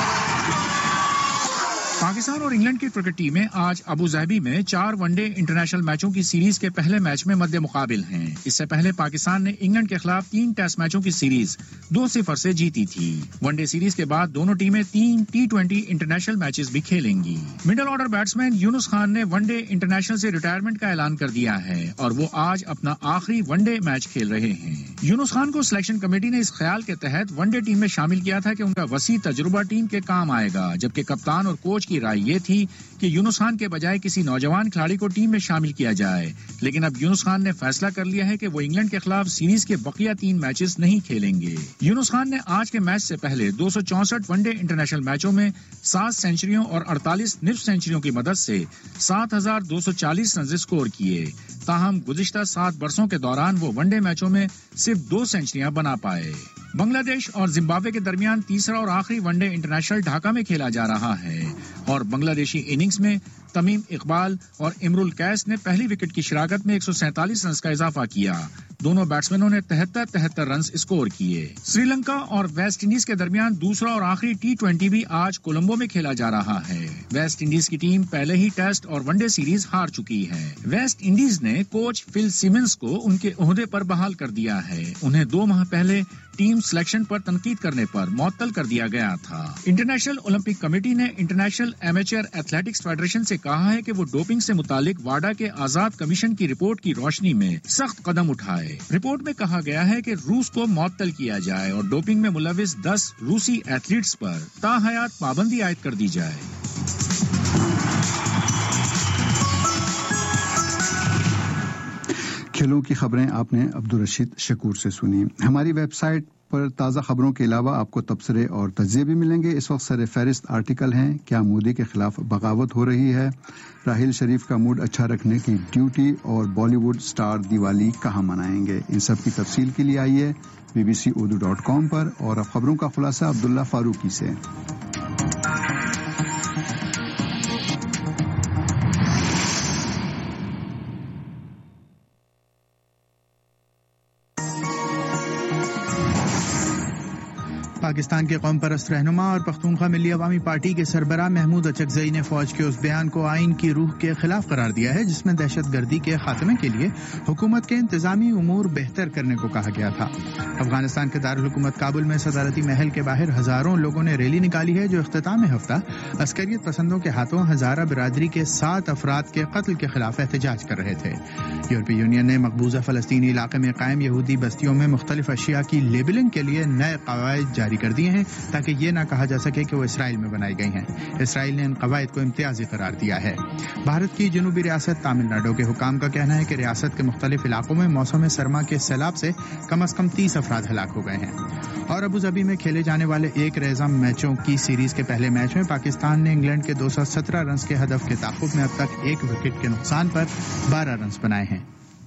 پاکستان اور انگلینڈ کی کرکٹ ٹیمیں آج ابو ظہبی میں چار ون ڈے انٹرنیشنل میچوں کی سیریز کے پہلے میچ میں مد مقابل ہیں. اس سے پہلے پاکستان نے انگلینڈ کے خلاف تین ٹیسٹ میچوں کی سیریز دو صفر سے جیتی تھی. ون ڈے سیریز کے بعد دونوں ٹیمیں تین ٹی ٹوینٹی انٹرنیشنل میچز بھی کھیلیں گی. Middle order batsman Younis Khan نے ون ڈے انٹرنیشنل سے ریٹائرمنٹ کا اعلان کر دیا ہے اور وہ آج اپنا آخری ون ڈے میچ کھیل رہے ہیں. یونس خان کو سلیکشن کمیٹی نے اس خیال کے تحت ون ڈے ٹیم میں شامل کیا تھا کہ ان کا وسیع تجربہ ٹیم کے کام آئے گا، جبکہ کپتان اور کوچ کی رائے یہ تھی کہ یونس خان کے بجائے کسی نوجوان کھلاڑی کو ٹیم میں شامل کیا جائے. لیکن اب یونس خان نے فیصلہ کر لیا ہے کہ وہ انگلینڈ کے خلاف سیریز کے بقیہ تین میچز نہیں کھیلیں گے. یونس خان نے آج کے میچ سے پہلے دو سو چونسٹھ ون ڈے انٹرنیشنل میچوں میں سات سینچریوں اور اڑتالیس نصف سینچریوں کی مدد سے سات ہزار دو سو چالیس رنز اسکور کیے. تاہم گزشتہ سات برسوں کے دوران وہ ون ڈے میچوں میں صرف دو سینچریاں بنا پائے. بنگلہ دیش اور زمبابوے کے درمیان تیسرا اور آخری ون ڈے انٹرنیشنل ڈھاکہ میں کھیلا جا رہا ہے اور بنگلہ دیشی اننگز میں تمیم اقبال اور امرول قیس نے پہلی وکٹ کی شراکت میں ایک سو سینتالیس رنز کا اضافہ کیا. دونوں بیٹسمینوں نے تہتر تہتر رنز اسکور کیے. سری لنکا اور ویسٹ انڈیز کے درمیان دوسرا اور آخری ٹی ٹوینٹی بھی آج کولمبو میں کھیلا جا رہا ہے. ویسٹ انڈیز کی ٹیم پہلے ہی ٹیسٹ اور ون ڈے سیریز ہار چکی ہے. ویسٹ انڈیز نے کوچ فل سیمنز کو ان کے عہدے پر بحال کر دیا ہے. انہیں دو ماہ پہلے ٹیم سلیکشن پر تنقید کرنے پر معطل کر دیا گیا تھا. انٹرنیشنل اولمپک کمیٹی نے انٹرنیشنل ایمیچر ایتھلیٹکس فیڈریشن سے کہا ہے کہ وہ ڈوپنگ سے متعلق واڈا کے آزاد کمیشن کی رپورٹ کی روشنی میں سخت قدم اٹھائے. رپورٹ میں کہا گیا ہے کہ روس کو معطل کیا جائے اور ڈوپنگ میں ملوث دس روسی ایتھلیٹس پر تا حیات پابندی عائد کر دی جائے.
کھیلوں کی خبریں آپ نے عبدالرشید شکور سے سنی. ہماری ویب سائٹ پر تازہ خبروں کے علاوہ آپ کو تبصرے اور تجزیے بھی ملیں گے. اس وقت سر فہرست آرٹیکل ہیں: کیا مودی کے خلاف بغاوت ہو رہی ہے؟ راہیل شریف کا موڈ اچھا رکھنے کی ڈیوٹی اور بالی ووڈ سٹار دیوالی کہاں منائیں گے؟ ان سب کی تفصیل کے لیے آئیے B B C Urdu dot com پر. اور اب خبروں کا خلاصہ عبداللہ فاروقی سے.
پاکستان کے قوم پرست رہنما اور پختونخوا ملی عوامی پارٹی کے سربراہ محمود اچکزئی نے فوج کے اس بیان کو آئین کی روح کے خلاف قرار دیا ہے جس میں دہشت گردی کے خاتمے کے لیے حکومت کے انتظامی امور بہتر کرنے کو کہا گیا تھا۔ افغانستان کے دارالحکومت کابل میں صدارتی محل کے باہر ہزاروں لوگوں نے ریلی نکالی ہے جو اختتام ہفتہ عسکریت پسندوں کے ہاتھوں ہزارہ برادری کے سات افراد کے قتل کے خلاف احتجاج کر رہے تھے۔ یورپی یونین نے مقبوضہ فلسطینی علاقے میں قائم یہودی بستیوں میں مختلف اشیاء کی لیبلنگ کے لیے نئے قواعد جاری کر دیے ہیں تاکہ یہ نہ کہا جا سکے کہ وہ اسرائیل میں بنائی گئی ہیں۔ اسرائیل نے ان قواعد کو امتیازی قرار دیا ہے۔ بھارت کی جنوبی ریاست تامل ناڈو کے حکام کا کہنا ہے کہ ریاست کے مختلف علاقوں میں موسم سرما کے سیلاب سے کم از کم تیس افراد ہلاک ہو گئے ہیں۔ اور ابوظہبی میں کھیلے جانے والے ایک روزہ میچوں کی سیریز کے پہلے میچ میں پاکستان نے انگلینڈ کے دو سو سترہ رنز کے ہدف کے تعاقب میں اب تک ایک وکٹ کے نقصان پر بارہ رنز بنائے ہیں۔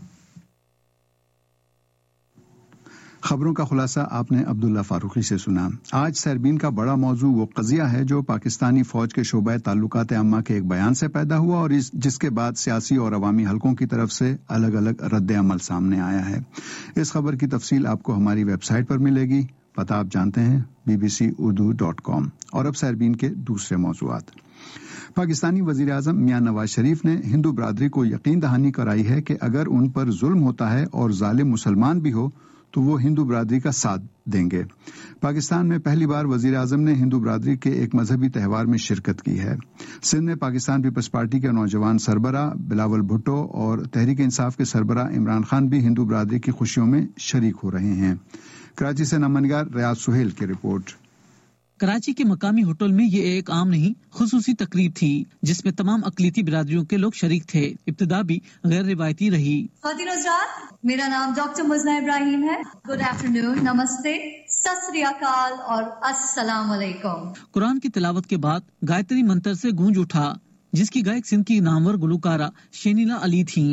خبروں کا خلاصہ آپ نے عبداللہ فاروقی سے سنا۔ آج سیربین کا بڑا موضوع وہ قضیہ ہے جو پاکستانی فوج کے شعبہ تعلقات عامہ کے ایک بیان سے پیدا ہوا اور اس جس کے بعد سیاسی اور عوامی حلقوں کی طرف سے الگ الگ رد عمل سامنے آیا ہے۔ اس خبر کی تفصیل آپ کو ہماری ویب سائٹ پر ملے گی، پتہ آپ جانتے ہیں B B C Urdu dot com. اور اب سیربین کے دوسرے موضوعات۔ پاکستانی وزیر اعظم میاں نواز شریف نے ہندو برادری کو یقین دہانی کرائی ہے کہ اگر ان پر ظلم ہوتا ہے اور ظالم مسلمان بھی ہو تو وہ ہندو برادری کا ساتھ دیں گے۔ پاکستان میں پہلی بار وزیر اعظم نے ہندو برادری کے ایک مذہبی تہوار میں شرکت کی ہے۔ سندھ میں پاکستان پیپلز پارٹی کے نوجوان سربراہ بلاول بھٹو اور تحریک انصاف کے سربراہ عمران خان بھی ہندو برادری کی خوشیوں میں شریک ہو رہے ہیں۔ کراچی سے نامہ نگار ریاض سہیل کی رپورٹ۔
کراچی کے مقامی ہوٹل میں یہ ایک عام نہیں خصوصی تقریب تھی جس میں تمام اقلیتی برادریوں کے لوگ شریک تھے۔ ابتدا بھی غیر روایتی رہی۔
خواتین و حضرات، میرا نام ڈاکٹر مزنہ ابراہیم ہے۔ گڈ آفٹرنون، نمستے، ست سری اکال اور السلام علیکم۔
قرآن کی تلاوت کے بعد گایتری منتر سے گونج اٹھا جس کی گائک سندھ کی نامور گلوکارہ شینیلا علی تھیں۔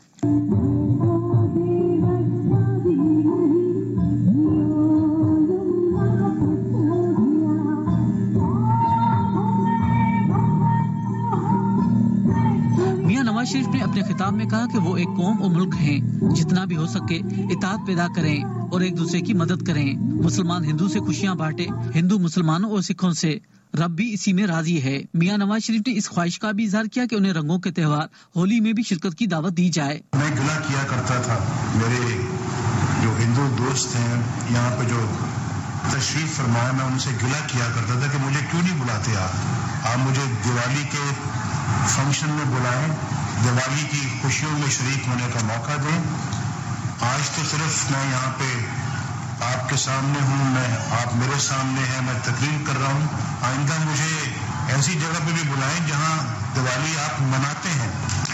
نواز شریف نے اپنے خطاب میں کہا کہ وہ ایک قوم اور ملک ہیں، جتنا بھی ہو سکے اتحاد پیدا کریں اور ایک دوسرے کی مدد کریں۔ مسلمان ہندو سے خوشیاں بانٹیں، ہندو مسلمانوں اور سکھوں سے، رب بھی اسی میں راضی ہے۔ میاں نواز شریف نے اس خواہش کا بھی اظہار کیا کہ انہیں رنگوں کے تہوار ہولی میں بھی شرکت کی دعوت دی جائے۔
میں گلہ کیا کرتا تھا، میرے جو ہندو دوست ہیں یہاں پہ جو تشریف فرمایا، میں ان سے گلہ کیا کرتا تھا کہ مجھے کیوں نہیں بلاتے آپ آپ مجھے دیوالی کے فنکشن میں بلائیں، دیوالی کی خوشیوں میں شریک ہونے کا موقع دیں۔ آج تو صرف میں یہاں پہ آپ کے سامنے ہوں، میں آپ میرے سامنے ہیں، میں تقریر کر رہا ہوں۔ آئندہ مجھے ایسی جگہ پہ بھی بلائیں جہاں دیوالی آپ مناتے ہیں،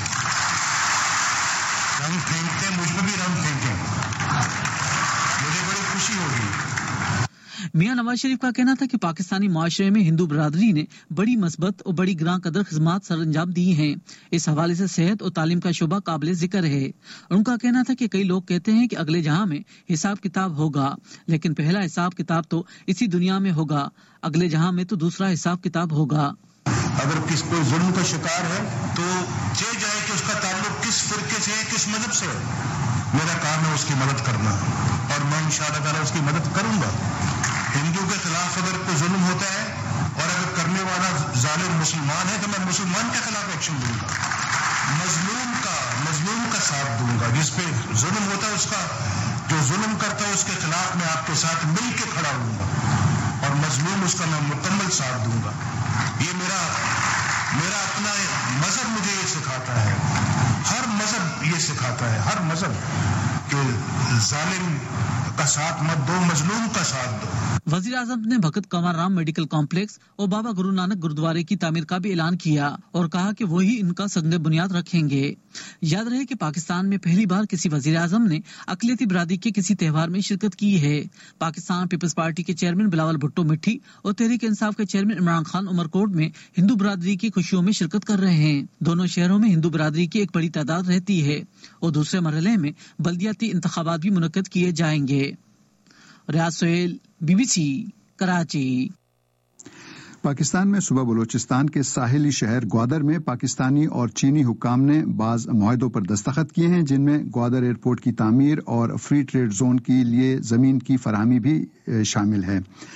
رنگ پھینکتے ہیں، مجھ پہ بھی رنگ پھینکیں، مجھے بڑی خوشی ہوگی۔
میاں نواز شریف کا کہنا تھا کہ پاکستانی معاشرے میں ہندو برادری نے بڑی مثبت اور بڑی گراں قدر خدمات سر انجام دی ہیں۔ اس حوالے سے صحت اور تعلیم کا شعبہ قابل ذکر ہے۔ ان کا کہنا تھا کہ کئی لوگ کہتے ہیں کہ اگلے جہاں میں حساب کتاب ہوگا، لیکن پہلا حساب کتاب تو اسی دنیا میں ہوگا، اگلے جہاں میں تو دوسرا حساب کتاب ہوگا۔
اگر کس کوئی ظلم کا شکار ہے تو یہ جائے کہ اس کا تعلق کس فرقے سے ہے، کس مذہب سے ہے، میرا کام ہے اس کی مدد کرنا اور میں انشاءاللہ تعالی اس کی مدد کروں گا۔ ہندو کے خلاف اگر کوئی ظلم ہوتا ہے اور اگر کرنے والا ظالم مسلمان ہے تو میں مسلمان کے خلاف ایکشن دوں گا، مظلوم کا مظلوم کا ساتھ دوں گا، جس پہ ظلم ہوتا ہے اس کا جو ظلم کرتا ہے اس کے خلاف میں آپ کے ساتھ مل کے کھڑا ہوں گا اور مظلوم اس کا میں مکمل ساتھ دوں گا۔ یہ میرا میرا اپنا مذہب مجھے یہ سکھاتا ہے، ہر مذہب یہ سکھاتا ہے، ہر مذہب کہ ظالم کا ساتھ مت دو، مظلوم کا ساتھ دو۔
وزیر اعظم نے بھگت کنور رام میڈیکل کمپلیکس اور بابا گرو نانک گردوارے کی تعمیر کا بھی اعلان کیا اور کہا کہ وہی ان کا سنگ بنیاد رکھیں گے۔ یاد رہے کہ پاکستان میں پہلی بار کسی وزیر اعظم نے اقلیتی برادری کے کسی تہوار میں شرکت کی ہے۔ پاکستان پیپلز پارٹی کے چیئرمین بلاول بھٹو مٹھی اور تحریک انصاف کے چیئرمین عمران خان عمرکوٹ میں ہندو برادری کی خوشیوں میں شرکت کر رہے ہیں۔ دونوں شہروں میں ہندو برادری کی ایک بڑی تعداد رہتی ہے اور دوسرے مرحلے میں بلدیاتی انتخابات بھی منعقد کیے جائیں گے۔ Riaz Sohail, B B C, Karachi.
Pakistan میں صوبہ بلوچستان کے ساحلی شہر گوادر میں پاکستانی اور چینی حکام نے بعض معاہدوں پر دستخط کیے ہیں، جن میں گوادر ایئرپورٹ کی تعمیر اور فری ٹریڈ زون کے لیے زمین کی فراہمی بھی شامل ہے۔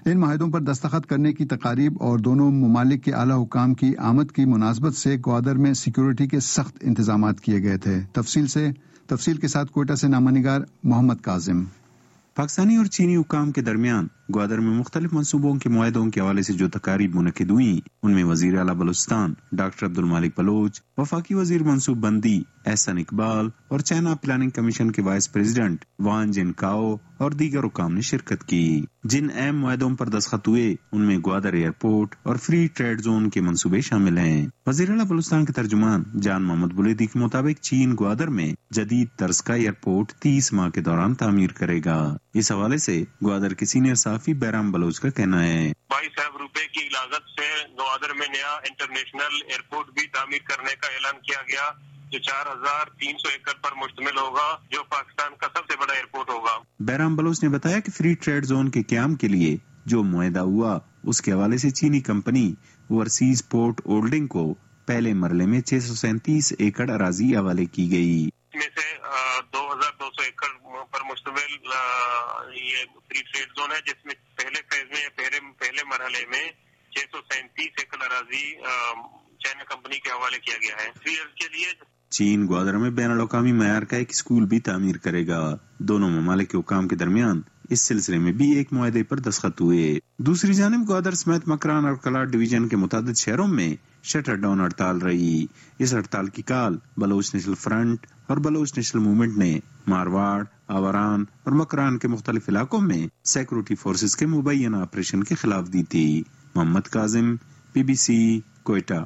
ان معاہدوں پر دستخط کرنے کی تقاریب اور دونوں ممالک کے اعلیٰ حکام کی آمد کی مناسبت سے گوادر میں سیکیورٹی کے سخت انتظامات کیے گئے تھے. تفصیل سے تفصیل کے ساتھ کوئٹہ سے نامہ نگار محمد کاظم.
پاکستانی اور چینی حکام کے درمیان گوادر میں مختلف منصوبوں کے معاہدوں کے حوالے سے جو تقاریب منعقد ہوئی ان میں وزیر اعلیٰ بلوچستان ڈاکٹر عبدالمالک بلوچ، وفاقی وزیر منصوب بندی احسن اقبال اور چائنا پلاننگ کمیشن کے vice president Wan Jin Kao اور دیگر حکام نے شرکت کی. جن اہم معاہدوں پر دستخط ہوئے ان میں گوادر ایئرپورٹ اور فری ٹریڈ زون کے منصوبے شامل ہیں. وزیر اعلیٰ بلوچستان کے ترجمان جان محمد بلیدی کے مطابق چین گوادر میں جدید طرز کا ایئرپورٹ تیس ماہ کے دوران تعمیر کرے گا. اس حوالے سے گوادر کے سینئر صحافی بیرام بلوچ کا کہنا ہے
بائیس ارب روپے کی لاگت سے گوادر میں نیا انٹرنیشنل ایئرپورٹ بھی تعمیر کرنے کا اعلان کیا گیا جو چار ہزار تین سو ایکڑ پر مشتمل ہوگا، جو پاکستان کا سب سے بڑا ایئرپورٹ ہوگا. بیرام
بلوچ نے بتایا کہ فری ٹریڈ زون کے قیام کے لیے جو معاہدہ ہوا اس کے حوالے سے چینی کمپنی اوورسیز پورٹ ہولڈنگ کو پہلے مرحلے میں چھ سو سینتیس ایکڑ اراضی حوالے کی گئی.
اس میں سے دو ہزار دو سو ایکڑ پر مشتمل یہ فری ٹریڈ زون ہے، جس میں پہلے فیز میں پہلے پہلے مرحلے میں چھ سو سینتیس ایکڑ اراضی چائنا کمپنی کے حوالے کیا گیا ہے. تھری ایئرز کے لیے
چین گوادر میں بین الاقوامی معیار کا ایک اسکول بھی تعمیر کرے گا. دونوں ممالک کے حکام کے درمیان اس سلسلے میں بھی ایک معاہدے پر دستخط ہوئے. دوسری جانب گوادر سمیت مکران اور کلاٹ ڈویژن کے متعدد شہروں میں شٹر ڈاؤن ہڑتال رہی. اس ہڑتال کی کال بلوچ نیشنل فرنٹ اور بلوچ نیشنل موومنٹ نے مارواڑ، آوران اور مکران کے مختلف علاقوں میں سیکورٹی فورسز کے مبینہ آپریشن کے خلاف دی تھی. Muhammad Kazim, B B C, Quetta.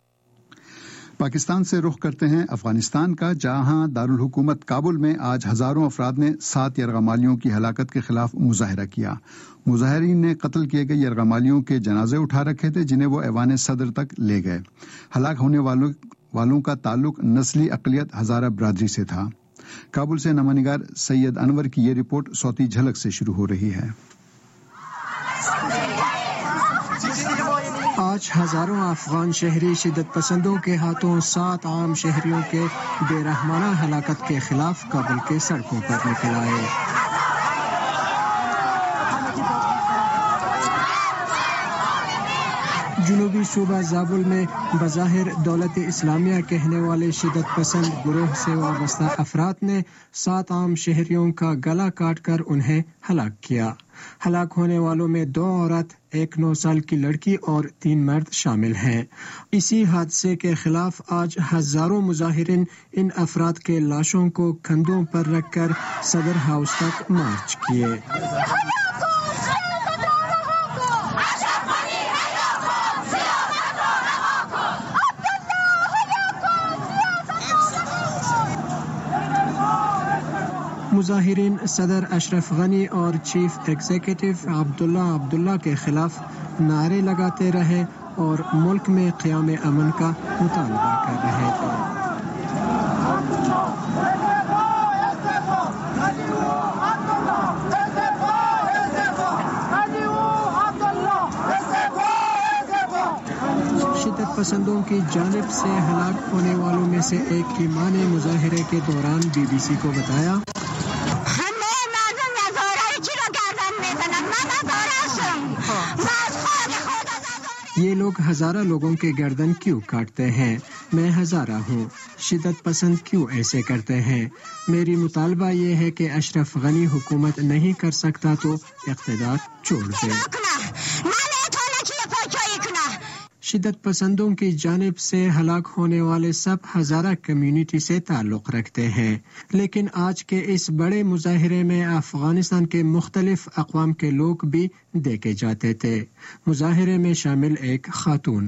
Pakistan سے رخ کرتے ہیں افغانستان کا، جہاں دارالحکومت کابل میں آج ہزاروں افراد نے سات یرغمالیوں کی ہلاکت کے خلاف مظاہرہ کیا. مظاہرین نے قتل کیے گئے یرغمالیوں کے جنازے اٹھا رکھے تھے جنہیں وہ ایوان صدر تک لے گئے. ہلاک ہونے والوں والوں کا تعلق نسلی اقلیت ہزارہ برادری سے تھا. کابل سے نامہ نگار سید انور کی یہ رپورٹ صوتی جھلک سے شروع ہو رہی ہے.
آج ہزاروں افغان شہری شدت پسندوں کے ہاتھوں سات عام شہریوں کے بے رحمانہ ہلاکت کے خلاف کابل کے سڑکوں پر نکل آئے. جنوبی صوبہ زابل میں بظاہر دولت اسلامیہ کہنے والے شدت پسند گروہ سے وابستہ افراد نے سات عام شہریوں کا گلا کاٹ کر انہیں ہلاک کیا. ہلاک ہونے والوں میں دو عورت، ایک نو سال کی لڑکی اور تین مرد شامل ہیں. اسی حادثے کے خلاف آج ہزاروں مظاہرین ان افراد کے لاشوں کو کندھوں پر رکھ کر صدر ہاؤس تک مارچ کیے. مظاہرین صدر اشرف غنی اور چیف ایگزیکٹو عبداللہ عبداللہ کے خلاف نعرے لگاتے رہے اور ملک میں قیام امن کا مطالبہ کر رہے تھے. شدت پسندوں کی جانب سے ہلاک ہونے والوں میں سے ایک کی ماں نے مظاہرے کے دوران بی بی سی کو بتایا یہ لوگ ہزارہ لوگوں کے گردن کیوں کاٹتے ہیں؟ میں ہزارہ ہوں. شدت پسند کیوں ایسے کرتے ہیں؟ میری مطالبہ یہ ہے کہ اشرف غنی حکومت نہیں کر سکتا تو اقتدار چھوڑ دے. شدت پسندوں کی جانب سے ہلاک ہونے والے سب ہزارہ کمیونٹی سے تعلق رکھتے ہیں، لیکن آج کے اس بڑے مظاہرے میں افغانستان کے مختلف اقوام کے لوگ بھی دیکھے جاتے تھے. مظاہرے میں شامل ایک خاتون: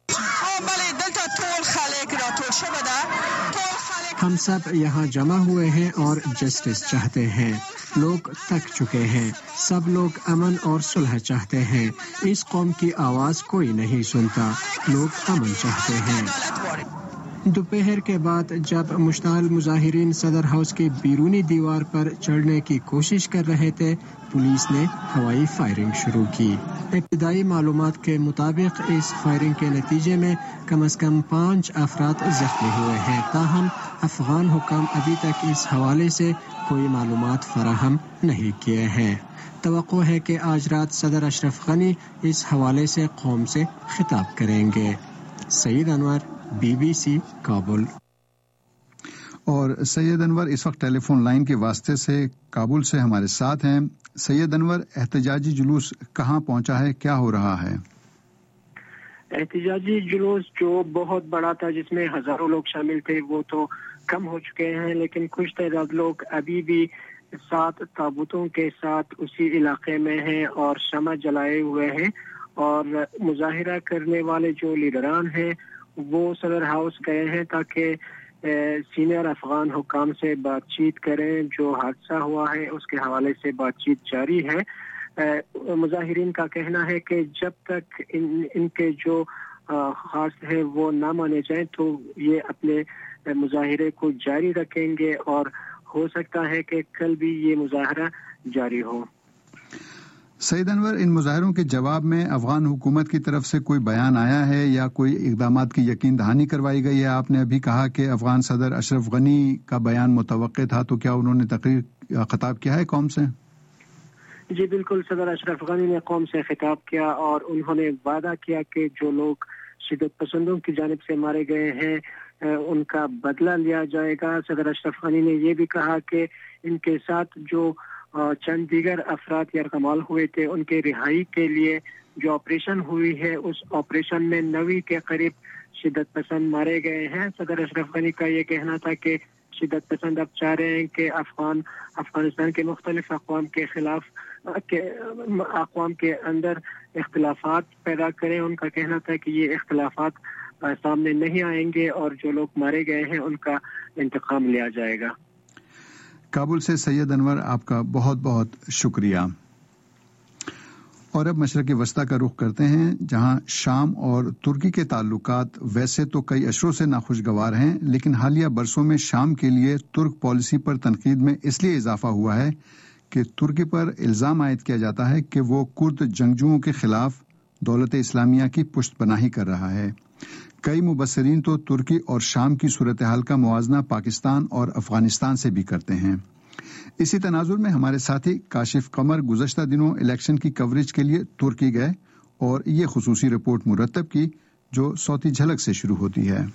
ہم سب یہاں جمع ہوئے ہیں اور جسٹس چاہتے ہیں. لوگ تھک چکے ہیں. سب لوگ امن اور صلح چاہتے ہیں. اس قوم کی آواز کوئی نہیں سنتا. لوگ امن چاہتے ہیں. دوپہر کے بعد جب مشتعل مظاہرین صدر ہاؤس کی بیرونی دیوار پر چڑھنے کی کوشش کر رہے تھے، پولیس نے ہوائی فائرنگ شروع کی. ابتدائی معلومات کے مطابق اس فائرنگ کے نتیجے میں کم از کم پانچ افراد زخمی ہوئے ہیں، تاہم افغان حکام ابھی تک اس حوالے سے کوئی معلومات فراہم نہیں کیے ہیں۔ توقع ہے کہ آج رات صدر اشرف غنی اس حوالے سے قوم سے خطاب کریں گے۔ Syed Anwar, B B C, Kabul.
اور سید انور اس وقت ٹیلی فون لائن کے واسطے سے کابل سے ہمارے ساتھ ہیں۔ سید انور، احتجاجی جلوس کہاں پہنچا ہے، کیا ہو رہا ہے؟
احتجاجی جلوس جو بہت بڑا تھا جس میں ہزاروں لوگ شامل تھے وہ تو کم ہو چکے ہیں، لیکن کچھ تعداد لوگ ابھی بھی سات تابوتوں کے ساتھ اسی علاقے میں ہیں اور شمع جلائے ہوئے ہیں، اور مظاہرہ کرنے والے جو لیڈران ہیں وہ صدر ہاؤس گئے ہیں تاکہ سینئر افغان حکام سے بات چیت کریں۔ جو حادثہ ہوا ہے اس کے حوالے سے بات چیت جاری ہے۔ مظاہرین کا کہنا ہے کہ جب تک ان, ان کے جو خاص ہے وہ نہ مانے جائیں تو یہ اپنے مظاہرے کو جاری رکھیں گے، اور ہو سکتا ہے کہ کل بھی یہ مظاہرہ جاری ہو۔
سید انور، ان مظاہروں کے جواب میں افغان حکومت کی طرف سے کوئی بیان آیا ہے یا کوئی اقدامات کی یقین دہانی کروائی گئی ہے؟ آپ نے ابھی کہا کہ افغان صدر اشرف غنی کا بیان متوقع تھا، تو کیا انہوں نے تقریر خطاب کیا ہے قوم سے؟
جی بالکل، صدر اشرف غنی نے قوم سے خطاب کیا اور انہوں نے وعدہ کیا کہ جو لوگ شدت پسندوں کی جانب سے مارے گئے ہیں ان کا بدلہ لیا جائے گا۔ صدر اشرف غنی نے یہ بھی کہا کہ ان کے ساتھ جو چند دیگر افراد یرغمال ہوئے تھے ان کے رہائی کے لیے جو آپریشن ہوئی ہے اس آپریشن میں نوے کے قریب شدت پسند مارے گئے ہیں۔ صدر اشرف غنی کا یہ کہنا تھا کہ شدت پسند اب چاہ رہے ہیں کہ افغان افغانستان کے مختلف اقوام کے خلاف کے اقوام کے اندر اختلافات پیدا کریں۔ ان کا کہنا تھا کہ یہ اختلافات سامنے نہیں آئیں گے اور جو لوگ مارے گئے ہیں ان کا انتقام لیا جائے گا۔
کابل سے سید انور، آپ کا بہت بہت شکریہ۔ اور اب مشرق وسطی کا رخ کرتے ہیں، جہاں شام اور ترکی کے تعلقات ویسے تو کئی اشروں سے ناخوشگوار ہیں، لیکن حالیہ برسوں میں شام کے لیے ترک پالیسی پر تنقید میں اس لیے اضافہ ہوا ہے کہ ترکی پر الزام عائد کیا جاتا ہے کہ وہ کرد جنگجوؤں کے خلاف دولت اسلامیہ کی پشت پناہی کر رہا ہے۔ کئی مبصرین تو ترکی اور شام کی صورتحال کا موازنہ پاکستان اور افغانستان سے بھی کرتے ہیں۔ اسی تناظر میں ہمارے ساتھی کاشف قمر گزشتہ دنوں الیکشن کی کوریج کے لیے ترکی گئے اور یہ خصوصی رپورٹ مرتب کی جو صوتی جھلک سے شروع ہوتی ہے۔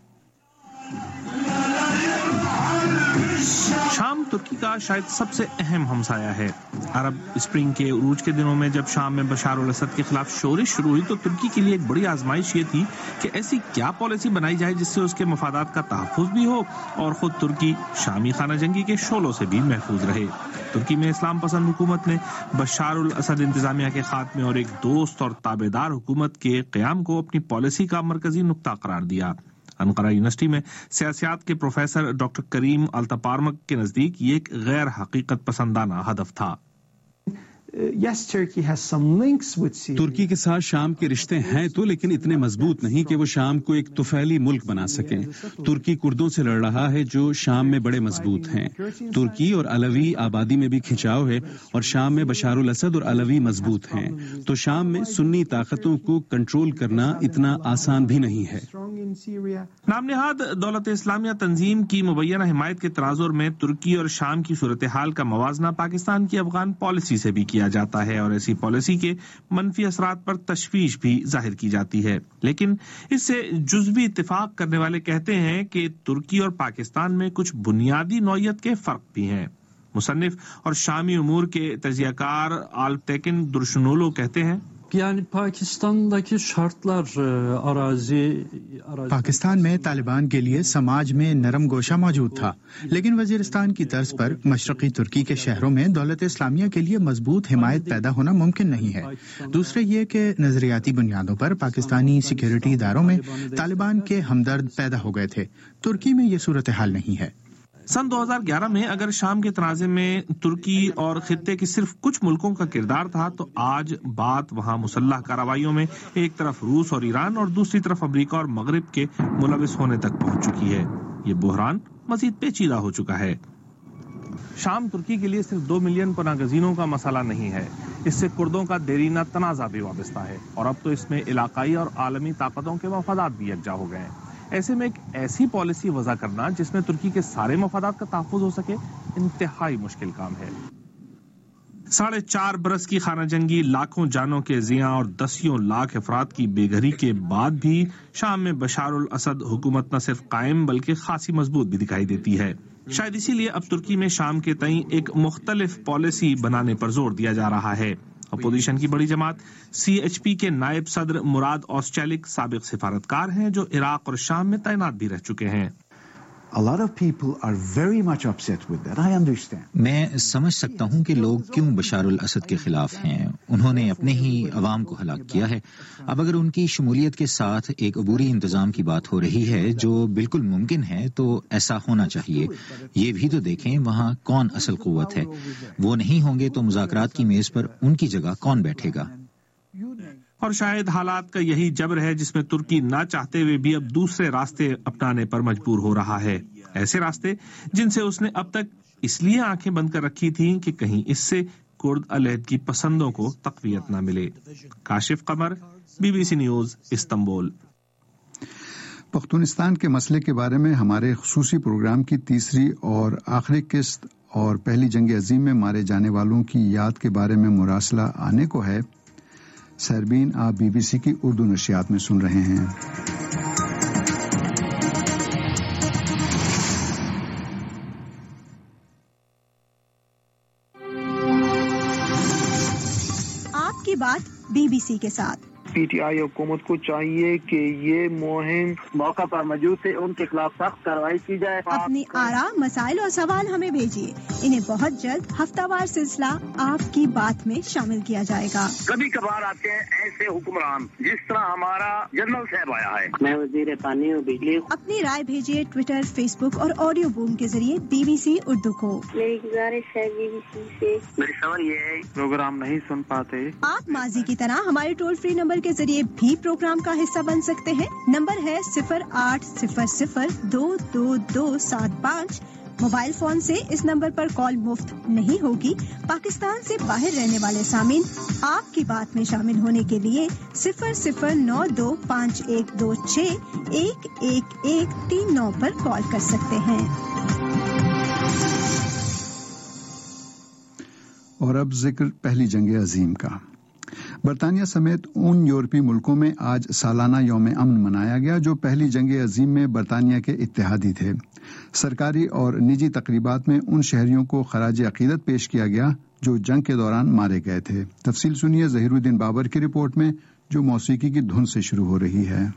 شام ترکی کا شاید سب سے اہم ہمسایہ ہے۔ عرب اسپرنگ کے عروج کے دنوں میں جب شام میں بشار الاسد کے خلاف شورش شروع ہوئی تو ترکی کے لیے ایک بڑی آزمائش یہ تھی کہ ایسی کیا پالیسی بنائی جائے جس سے اس کے مفادات کا تحفظ بھی ہو اور خود ترکی شامی خانہ جنگی کے شعلوں سے بھی محفوظ رہے۔ ترکی میں اسلام پسند حکومت نے بشار الاسد انتظامیہ کے خاتمے اور ایک دوست اور تابعدار حکومت کے قیام کو اپنی پالیسی کا مرکزی نقطہ قرار دیا۔ انقرہ یونیورسٹی میں سیاسیات کے پروفیسر ڈاکٹر کریم التپارمک کے نزدیک یہ ایک غیر حقیقت پسندانہ ہدف تھا۔
ترکی کے ساتھ شام کے رشتے ہیں تو لیکن اتنے مضبوط نہیں کہ وہ شام کو ایک طفیلی ملک بنا سکیں۔ ترکی کردوں سے لڑ رہا ہے جو شام میں بڑے مضبوط ہیں۔ ترکی اور علوی آبادی میں بھی کھنچاؤ ہے اور شام میں بشار الاسد اور علوی مضبوط ہیں، تو شام میں سنی طاقتوں کو کنٹرول کرنا اتنا آسان بھی نہیں ہے۔
نام نہاد دولت اسلامیہ تنظیم کی مبینہ حمایت کے تناظر میں ترکی اور شام کی صورتحال کا موازنہ پاکستان کی افغان پالیسی سے بھی کیا جاتا ہے اور ایسی پالیسی کے منفی اثرات پر تشویش بھی ظاہر کی جاتی ہے، لیکن اس سے جزوی اتفاق کرنے والے کہتے ہیں کہ ترکی اور پاکستان میں کچھ بنیادی نوعیت کے فرق بھی ہیں۔ مصنف اور شامی امور کے تجزیہ کار آلپتیکن درشنولو کہتے ہیں
یعنی پاکستان شرطlar اراضی
پاکستان میں طالبان کے لیے سماج میں نرم گوشہ موجود تھا، لیکن وزیرستان کی طرز پر مشرقی ترکی کے شہروں میں دولت اسلامیہ کے لیے مضبوط حمایت پیدا ہونا ممکن نہیں ہے۔ دوسرے یہ کہ نظریاتی بنیادوں پر پاکستانی سیکیورٹی اداروں میں طالبان کے ہمدرد پیدا ہو گئے تھے۔ ترکی میں یہ صورتحال نہیں ہے۔
سن دو ہزار گیارہ میں اگر شام کے تنازع میں ترکی اور خطے کے صرف کچھ ملکوں کا کردار تھا تو آج بات وہاں مسلح کارروائیوں میں ایک طرف روس اور ایران اور دوسری طرف امریکہ اور مغرب کے ملوث ہونے تک پہنچ چکی ہے۔ یہ بحران مزید پیچیدہ ہو چکا ہے۔ شام ترکی کے لیے صرف دو ملین پناہ گزینوں کا مسئلہ نہیں ہے، اس سے کردوں کا دیرینہ تنازع بھی وابستہ ہے اور اب تو اس میں علاقائی اور عالمی طاقتوں کے مفادات بھی یکجا ہو گئے ہیں۔ ایسے میں ایک ایسی پالیسی وضع کرنا جس میں ترکی کے سارے مفادات کا تحفظ ہو سکے انتہائی مشکل کام ہے۔ ساڑھے چار برس کی خانہ جنگی، لاکھوں جانوں کے زیاں اور دسیوں لاکھ افراد کی بے گھری کے بعد بھی شام میں بشار الاسد حکومت نہ صرف قائم بلکہ خاصی مضبوط بھی دکھائی دیتی ہے۔ شاید اسی لیے اب ترکی میں شام کے تئیں ایک مختلف پالیسی بنانے پر زور دیا جا رہا ہے۔ اپوزیشن کی بڑی جماعت سی ایچ پی کے نائب صدر مراد اوسچیلک سابق سفارتکار ہیں جو عراق اور شام میں تعینات بھی رہ چکے ہیں۔
A lot of people are very much upset with that. I understand.
میں سمجھ سکتا ہوں کہ لوگ کیوں بشار الاسد کے خلاف ہیں۔ انہوں نے اپنے ہی عوام کو ہلاک کیا ہے۔ اب اگر ان کی شمولیت کے ساتھ ایک عبوری انتظام کی بات ہو رہی ہے جو بالکل ممکن ہے تو ایسا ہونا چاہیے۔ یہ بھی تو دیکھیں وہاں کون اصل قوت ہے۔ وہ نہیں ہوں گے تو مذاکرات کی میز پر ان کی جگہ کون بیٹھے گا؟
اور شاید حالات کا یہی جبر ہے جس میں ترکی نہ چاہتے ہوئے بھی اب دوسرے راستے اپنانے پر مجبور ہو رہا ہے، ایسے راستے جن سے اس نے اب تک اس لیے آنکھیں بند کر رکھی تھیں کہ کہیں اس سے کرد علیحدگی پسندوں کو تقویت نہ ملے۔ Kashif Qamar, B B C news, Istanbul.
Pakhtunistan کے مسئلے کے بارے میں ہمارے خصوصی پروگرام کی تیسری اور آخری قسط اور پہلی جنگ عظیم میں مارے جانے والوں کی یاد کے بارے میں مراسلہ آنے کو ہے۔ سربین آپ بی بی سی کی اردو نشریات میں سن رہے ہیں۔
آپ کی بات بی بی سی کے ساتھ۔
پی ٹی آئی حکومت کو چاہیے کہ یہ مہم موقع پر موجود تھے ان کے خلاف سخت کارروائی کی جائے۔
اپنی آراء، مسائل اور سوال ہمیں بھیجیے، انہیں بہت جلد ہفتہ وار سلسلہ آپ کی بات میں شامل کیا جائے گا۔
کبھی کبھار آتے ہیں ایسے حکمران جس طرح ہمارا جنرل صاحب آیا ہے۔
میں وزیر پانی اور بجلی۔
اپنی رائے بھیجیے ٹویٹر، فیس بک اور آڈیو بوم کے ذریعے بی بی سی اردو کو۔
میری گزارش ہے بی بی سی سے،
میری سوال یہ ہے
پروگرام نہیں سن پاتے،
آپ ماضی کی طرح ہمارے ٹول فری نمبر کے ذریعے بھی پروگرام کا حصہ بن سکتے ہیں۔ نمبر ہے صفر آٹھ صفر صفر دو دو دو سات پانچ۔ موبائل فون سے اس نمبر پر کال مفت نہیں ہوگی۔ پاکستان سے باہر رہنے والے سامعین آپ کی بات میں شامل ہونے کے لیے صفر صفر نو دو پانچ ایک دو چھ ایک ایک ایک تین نو پر کال کر سکتے ہیں۔
اور اب ذکر پہلی جنگ عظیم کا۔ برطانیہ سمیت ان یورپی ملکوں میں آج سالانہ یوم امن منایا گیا جو پہلی جنگ عظیم میں برطانیہ کے اتحادی تھے۔ سرکاری اور نجی تقریبات میں ان شہریوں کو خراج عقیدت پیش کیا گیا جو جنگ کے دوران مارے گئے تھے۔ تفصیل سنیے ظہیر الدین بابر کی رپورٹ میں جو موسیقی کی دھن سے شروع ہو رہی ہے۔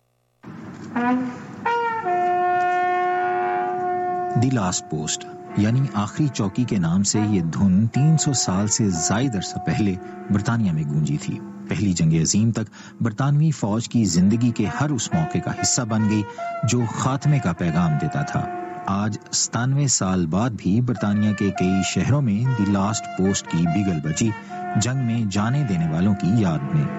دی لاسٹ پوسٹ یعنی آخری چوکی کے نام سے یہ دھن تین سو سال سے زائد عرصہ پہلے برطانیہ میں گونجی تھی۔ پہلی جنگ عظیم تک برطانوی فوج کی زندگی کے ہر اس موقع کا حصہ بن گئی جو خاتمے کا پیغام دیتا تھا۔ آج ستانوے سال بعد بھی برطانیہ کے کئی شہروں میں دی لاسٹ پوسٹ کی بگل بجی، جنگ میں جانیں دینے والوں کی یاد میں۔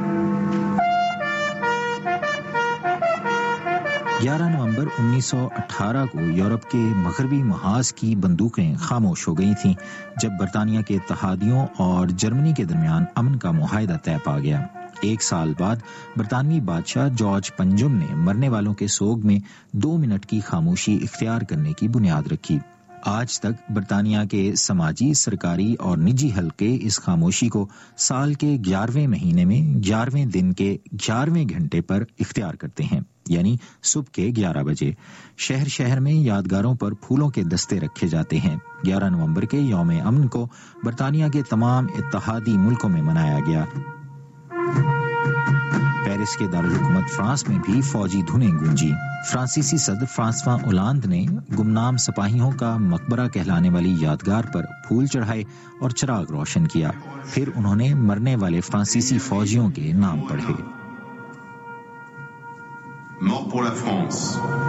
گیارہ نومبر انیس سو اٹھارہ کو یورپ کے مغربی محاذ کی بندوقیں خاموش ہو گئی تھیں جب برطانیہ کے اتحادیوں اور جرمنی کے درمیان امن کا معاہدہ طے پا گیا۔ ایک سال بعد برطانوی بادشاہ جارج پنجم نے مرنے والوں کے سوگ میں دو منٹ کی خاموشی اختیار کرنے کی بنیاد رکھی۔ آج تک برطانیہ کے سماجی، سرکاری اور نجی حلقے اس خاموشی کو سال کے گیارہویں مہینے میں گیارہویں دن کے گیارہویں گھنٹے پر اختیار کرتے ہیں، یعنی صبح کے گیارہ بجے۔ شہر شہر میں یادگاروں پر پھولوں کے دستے رکھے جاتے ہیں۔ گیارہ نومبر کے یوم امن کو برطانیہ کے تمام اتحادی ملکوں میں منایا گیا۔ پیرس کے دارالحکومت فرانس میں بھی فوجی دھنیں گونجی۔ فرانسیسی صدر فرانسواں اولاند نے گمنام سپاہیوں کا مقبرہ کہلانے والی یادگار پر پھول چڑھائے اور چراغ روشن کیا۔ پھر انہوں نے مرنے والے فرانسیسی فوجیوں کے نام پڑھے۔
Mort pour la France.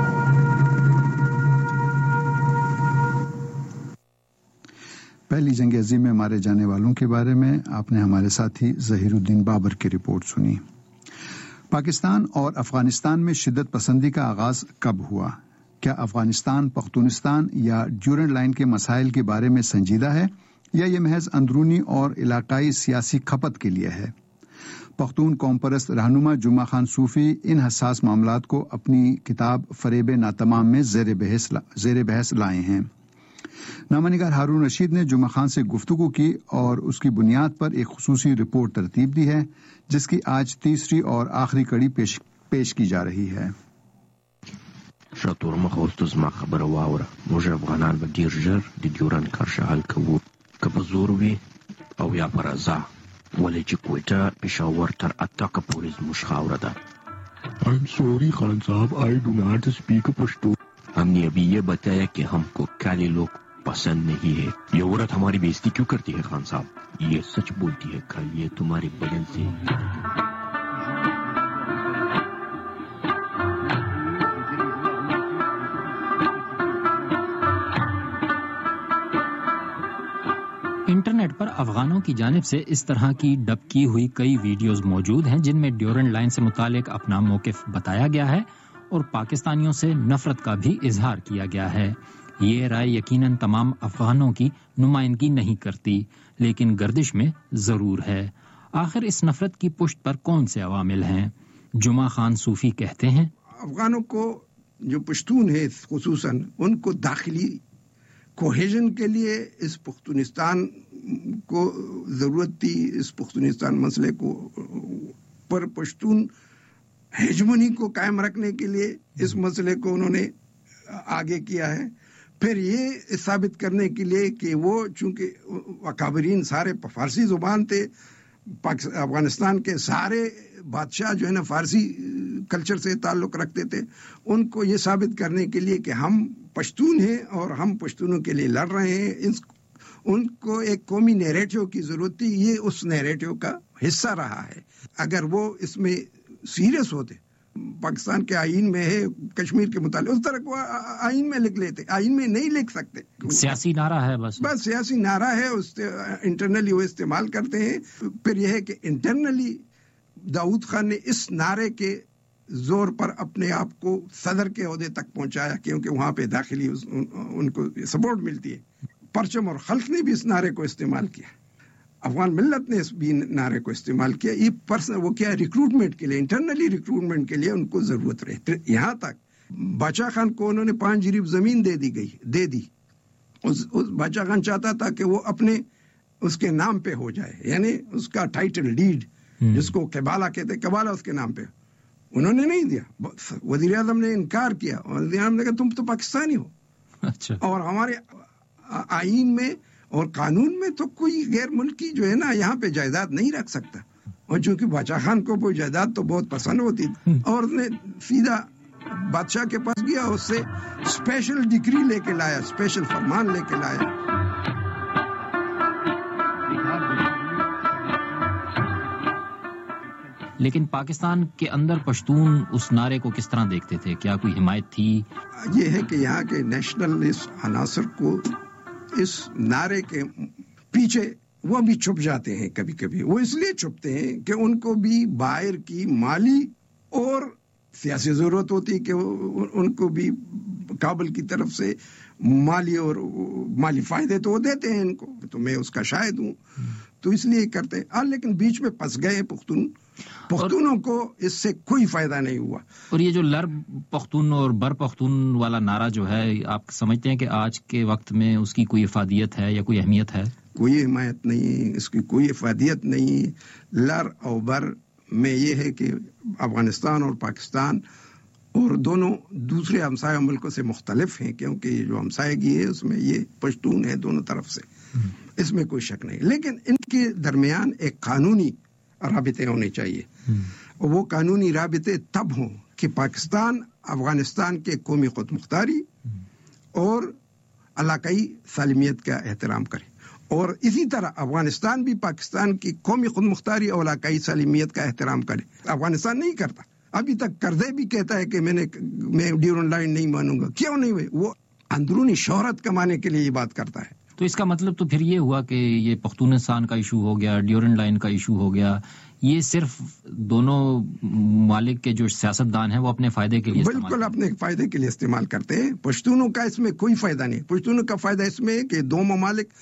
پہلی جنگ عظیم میں مارے جانے والوں کے بارے میں آپ نے ہمارے ساتھی ظہیر الدین بابر کی رپورٹ سنی۔ پاکستان اور افغانستان میں شدت پسندی کا آغاز کب ہوا؟ کیا افغانستان پختونستان یا ڈیورنڈ لائن کے مسائل کے بارے میں سنجیدہ ہے؟ یا یہ محض اندرونی اور علاقائی سیاسی کھپت کے لیے ہے؟ پختون قوم پرست رہنما جمعہ خان صوفی ان حساس معاملات کو اپنی کتاب فریب ناتمام میں زیر بحث زیر بحث لائے ہیں۔ نامہ نگار ہارون رشید نے جمعہ خان سے گفتگو کی اور اس کی بنیاد پر ایک خصوصی رپورٹ ترتیب دی ہے، جس کی آج تیسری اور آخری کڑی پیش پیش کی جا رہی ہے۔
شاتور مخوستو زما خبره واوره، موږ افغانان به ډیر ژر د ډیورنډ کرښه حل کوو، که په زور وي او یا په رضا، ولې چې کویټه پېښور تر اتاکه پورې زموږ خاوره ده۔ I'm sorry خان صاحب, I do not speak Pashto. ہم نے ابھی یہ بتایا کہ ہم کو کالے لوگ پسند نہیں ہے۔ یہ عورت ہماری بےزتی کیوں کرتی ہے خان صاحب؟ یہ سچ بولتی ہے کل یہ تمہارے بدن سے۔
انٹرنیٹ پر افغانوں کی جانب سے اس طرح کی ڈب کی ہوئی کئی ویڈیوز موجود ہیں جن میں ڈیورنڈ لائن سے متعلق اپنا موقف بتایا گیا ہے اور پاکستانیوں سے نفرت کا بھی اظہار کیا گیا ہے۔ یہ رائے یقیناً تمام افغانوں کی نمائندگی نہیں کرتی، لیکن گردش میں ضرور ہے۔ آخر اس نفرت کی پشت پر کون سے عوامل ہیں؟ جمعہ خان صوفی کہتے ہیں
افغانوں کو جو پشتون ہے خصوصاً ان کو داخلی کوہیژن کے لیے اس پختونستان کو ضرورت تھی، اس پختونستان مسئلے کو پر پشتون ہیجمونی کو قائم رکھنے کے لیے اس مسئلے کو انہوں نے آگے کیا ہے۔ پھر یہ ثابت کرنے کے لیے کہ وہ چونکہ اکابرین سارے فارسی زبان تھے، افغانستان کے سارے بادشاہ جو ہے نا فارسی کلچر سے تعلق رکھتے تھے، ان کو یہ ثابت کرنے کے لیے کہ ہم پشتون ہیں اور ہم پشتونوں کے لیے لڑ رہے ہیں، ان کو ایک قومی نیریٹو کی ضرورت تھی۔ یہ اس نیریٹو کا حصہ رہا ہے۔ اگر وہ اس میں سیریس ہوتے، پاکستان کے آئین میں ہے کشمیر کے متعلق، اس طرح کو آئین میں لکھ لیتے، آئین میں نہیں لکھ سکتے،
سیاسی نعرہ ہے، بس
بس سیاسی نعرہ ہے، انٹرنلی وہ استعمال کرتے ہیں۔ پھر یہ ہے کہ انٹرنلی داؤد خان نے اس نعرے کے زور پر اپنے آپ کو صدر کے عہدے تک پہنچایا، کیونکہ وہاں پہ داخلی ان کو سپورٹ ملتی ہے۔ پرچم اور خلق نے بھی اس نعرے کو استعمال کیا، افغان ملت نے اس بھی نعرے کو استعمال کیا۔ یہ پرسن وہ کیا ریکروٹمنٹ کے لیے، انٹرنلی ریکروٹمنٹ کے لیے ان کو ضرورت رہی۔ یہاں تک باچا خان کو انہوں نے پانچ جریب زمین دے دی گئی دے دی اس باچا خان چاہتا تھا کہ وہ اپنے اس کے نام پہ ہو جائے، یعنی اس کا ٹائٹل ڈیڈ جس کو قبالہ کہتے، قبالہ اس کے نام پہ، انہوں نے نہیں دیا۔ وزیر اعظم نے انکار کیا، وزیر اعظم نے کہا تم تو پاکستانی ہو،
اچھا،
اور ہمارے آئین میں اور قانون میں تو کوئی غیر ملکی جو ہے نا یہاں پہ جائیداد نہیں رکھ سکتا۔ اور چونکہ باچا خان کو کوئی جائیداد تو بہت پسند ہوتی تھی، اور اس نے سیدھا بادشاہ کے پاس گیا، اس سے اسپیشل ڈگری لے کے لایا، اسپیشل فرمان لے کے لایا۔
لیکن پاکستان کے اندر پشتون اس نعرے کو کس طرح دیکھتے تھے؟ کیا کوئی حمایت تھی؟
یہ ہے کہ یہاں کے نیشنلسٹ عناصر کو اس نعرے کے پیچھے وہ بھی چھپ جاتے ہیں، کبھی کبھی وہ اس لیے چھپتے ہیں کہ ان کو بھی باہر کی مالی اور سیاسی ضرورت ہوتی ہے کہ ان کو بھی کابل کی طرف سے مالی اور مالی فائدے تو وہ دیتے ہیں ان کو، تو میں اس کا شاہد ہوں، تو اس لیے کرتے ہیں۔ لیکن بیچ میں پھنس گئے پختون، پختونوں کو اس سے کوئی فائدہ نہیں ہوا۔
اور یہ جو لر پختون اور بر پختون والا نعرہ جو ہے، آپ سمجھتے ہیں کہ آج کے وقت میں اس کی کوئی افادیت ہے یا کوئی اہمیت ہے؟
کوئی حمایت نہیں، اس کی کوئی افادیت نہیں۔ لر اور بر میں یہ ہے کہ افغانستان اور پاکستان اور دونوں دوسرے ہمسایہ ملکوں سے مختلف ہیں، کیونکہ یہ جو ہمسایگی ہے اس میں یہ پشتون ہے دونوں طرف سے، اس میں کوئی شک نہیں۔ لیکن ان کے درمیان ایک قانونی رابطے ہونے چاہیے، اور وہ قانونی رابطے تب ہوں کہ پاکستان افغانستان کے قومی خود مختاری اور علاقائی سالمیت کا احترام کرے، اور اسی طرح افغانستان بھی پاکستان کی قومی خود مختاری اور علاقائی سالمیت کا احترام کرے۔ افغانستان نہیں کرتا، ابھی تک کرزے بھی کہتا ہے کہ میں نے میں ڈیورنڈ لائن نہیں مانوں گا۔ کیوں نہیں ہوئے؟ وہ اندرونی شہرت کمانے کے لیے یہ بات کرتا ہے۔
تو اس کا مطلب تو پھر یہ ہوا کہ یہ پختونستان کا ایشو ہو گیا، ڈیورنڈ لائن کا ایشو ہو گیا، یہ صرف دونوں ممالک کے جو سیاستدان ہیں وہ اپنے فائدے کے لیے
بالکل اپنے فائدے کے لیے استعمال کرتے ہیں۔ پشتونوں کا اس میں کوئی فائدہ نہیں۔ پشتونوں کا فائدہ اس میں ہے کہ دو ممالک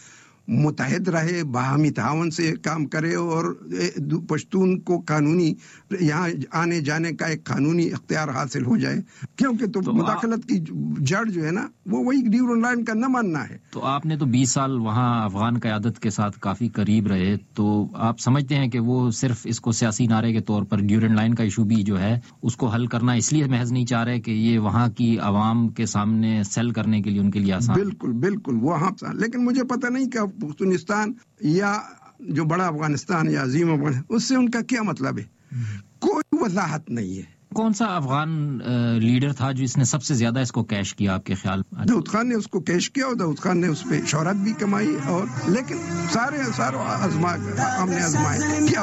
متحد رہے, باہمی تعاون سے کام کرے اور پشتون کو قانونی یہاں آنے جانے کا ایک قانونی اختیار حاصل ہو جائے, کیونکہ تو, تو مداخلت کی جڑ جو ہے نا وہ وہی ڈیورنڈ لائن کا نہ ماننا ہے.
تو آپ نے تو بیس سال وہاں افغان قیادت کے ساتھ کافی قریب رہے, تو آپ سمجھتے ہیں کہ وہ صرف اس کو سیاسی نعرے کے طور پر ڈیورنڈ لائن کا ایشو بھی جو ہے اس کو حل کرنا اس لیے محض نہیں چاہ رہے کہ یہ وہاں کی عوام کے سامنے سیل کرنے کے لیے ان کے لیے آسان؟
بالکل بالکل وہاں, لیکن مجھے پتہ نہیں کہ پختونستان یا جو بڑا افغانستان یا عظیم افغانستان اس سے ان کا کیا مطلب ہے, کوئی وضاحت نہیں ہے.
کون سا افغان لیڈر تھا جو اس نے سب سے زیادہ اس کو کیش کیا آپ کے خیال؟
داؤد خان نے اس کو کیش کیا اور داؤد خان نے اس پہ شہرت بھی کمائی, اور لیکن سارے ساروں آزما ہم نے آزمائے کیا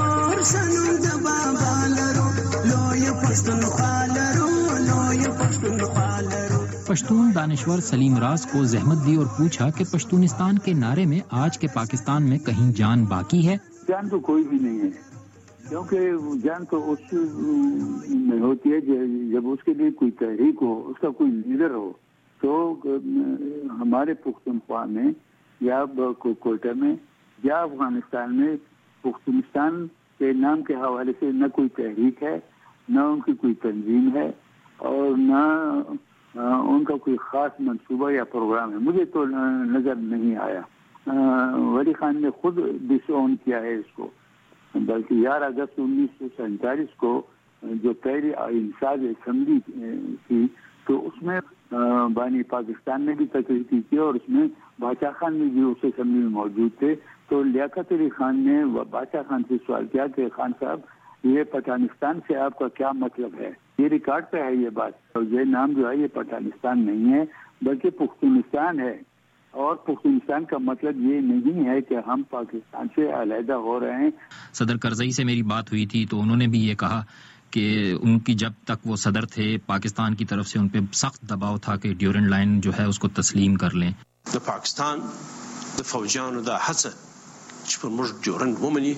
پشتون دانشور سلیم راز کو زحمت دی اور پوچھا کہ پشتونستان کے نعرے میں آج کے پاکستان میں کہیں جان باقی ہے؟
جان تو کوئی بھی نہیں ہے, کیونکہ جان تو اس میں ہوتی ہے جب اس کے لیے کوئی تحریک ہو, اس کا کوئی لیڈر ہو. تو ہمارے پختونخوا میں یا کوئٹہ میں یا افغانستان میں پختونستان کے نام کے حوالے سے نہ کوئی تحریک ہے, نہ ان کی کوئی تنظیم ہے, اور نہ ان کا کوئی خاص منصوبہ یا پروگرام ہے. مجھے تو نظر نہیں آیا. ولی خان نے خود ڈس اون کیا ہے اس کو, بلکہ گیارہ اگست انیس سو سینتالیس کو جو پہلی انساز اسمبلی تھی تو اس میں بانی پاکستان نے بھی تقریر کی تھی, اور اس میں بادشاہ خان نے بھی اس اسمبلی میں موجود تھے. تو لیاقت علی خان نے بادشاہ خان سے سوال کیا کہ خان صاحب یہ پٹھانستان سے آپ کا کیا مطلب ہے؟ یہ ریکارڈ پہ ہے یہ بات, اور یہ نام جو ہے یہ پٹھانستان نہیں ہے بلکہ پختونستان ہے, اور پختونستان کا مطلب یہ نہیں ہے کہ ہم پاکستان سے علیحدہ ہو رہے ہیں.
صدر کرزئی سے میری بات ہوئی تھی تو انہوں نے بھی یہ کہا کہ ان کی جب تک وہ صدر تھے پاکستان کی طرف سے ان پہ سخت دباؤ تھا کہ ڈیورنڈ لائن جو ہے اس کو تسلیم کر لیں.
د پاکستان د فوجانو د هڅه چې پر موږ ډیورنډ ومني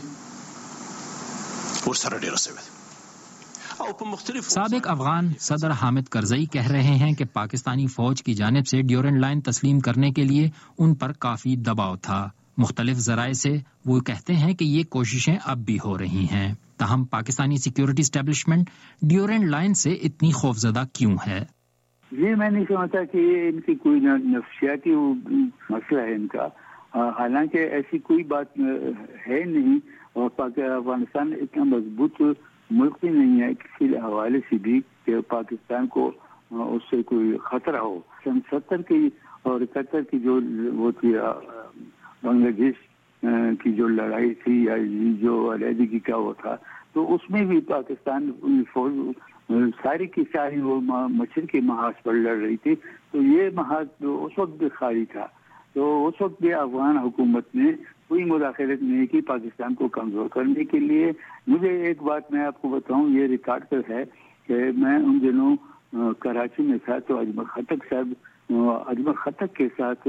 ورسره ډېره سوې ده.
سابق افغان صدر حامد کرزئی کہہ رہے ہیں کہ پاکستانی فوج کی جانب سے ڈیورنڈ لائن تسلیم کرنے کے لیے ان پر کافی دباؤ تھا. مختلف ذرائع سے وہ کہتے ہیں کہ یہ کوششیں اب بھی ہو رہی ہیں. تاہم Pakistani security establishment Durand line سے اتنی خوفزدہ کیوں ہے؟
یہ میں نہیں سمجھتا کہ یہ ان کی کوئی نفسیاتی مسئلہ ہے ان کا, حالانکہ ایسی کوئی بات ہے نہیں, اور افغانستان اتنا مضبوط ملک بھی نہیں ہے کسی حوالے سے بھی کہ پاکستان کو اس سے کوئی خطرہ ہو. سن ستر کی اور اکہتر کی جو وہ تھی بنگلہ دیش کی جو لڑائی تھی یا جو علیحدگی کا وہ تھا, تو اس میں بھی پاکستان فوج ساری کی ساری وہ مشرقی محاذ پر لڑ رہی تھی, تو یہ محاذ اس وقت بھی خالی تھا. تو اس وقت بھی افغان حکومت نے کوئی مداخلت نہیں کی پاکستان کو کمزور کرنے کے لیے. مجھے ایک بات میں آپ کو بتاؤں, یہ ریکارڈ پر ہے کہ میں ان دنوں کراچی میں تھا تو اجمل خٹک صاحب اجمل خٹک کے ساتھ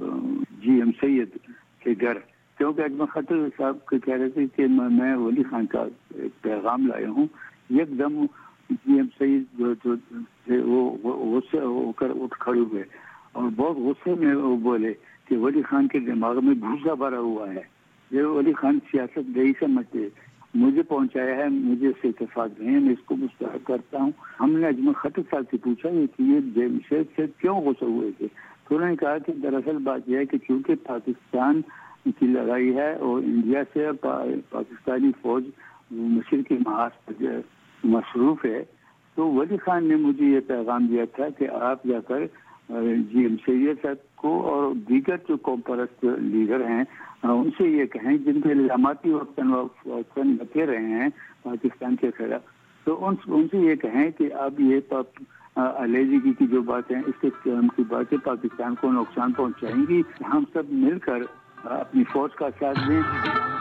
جی ایم سید کے گھر, کیونکہ اجمل خٹک صاحب کہہ رہے تھے کہ میں ولی خان کا ایک پیغام لایا ہوں. ایک دم جی ایم سید جو تھے وہ غصے ہو کر اٹھ کھڑے ہوئے اور بہت غصے میں وہ بولے کہ ولی خان کے دماغ میں بھوسا بھرا ہوا ہے, یہ ولی خان سیاست نہیں سمجھتے, مجھے پہنچایا ہے, مجھے اس سے اتفاق نہیں ہے, میں اس کو مسترد کرتا ہوں. ہم نے اجمل خٹک صاحب سے پوچھا کہ یہ جمشید سے کیوں غصہ ہوئے تھے, تو انہوں نے کہا کہ دراصل بات یہ ہے کہ چونکہ پاکستان کی لڑائی ہے اور انڈیا سے پاکستانی فوج مشرقی محاذ پر مصروف ہے, تو ولی خان نے مجھے یہ پیغام دیا تھا کہ آپ جا کر جی ایم سید صاحب کو اور دیگر جو قوم پرست لیڈر ہیں ان سے یہ کہیں جن کے الزاماتی وقت لگے رہے ہیں پاکستان کے خلاف, تو ان سے یہ کہیں کہ اب یہ علیحدگی کی جو باتیں اس کے کی باتیں پاکستان کو نقصان پہنچائیں گی, ہم سب مل کر اپنی فوج کا ساتھ دیں.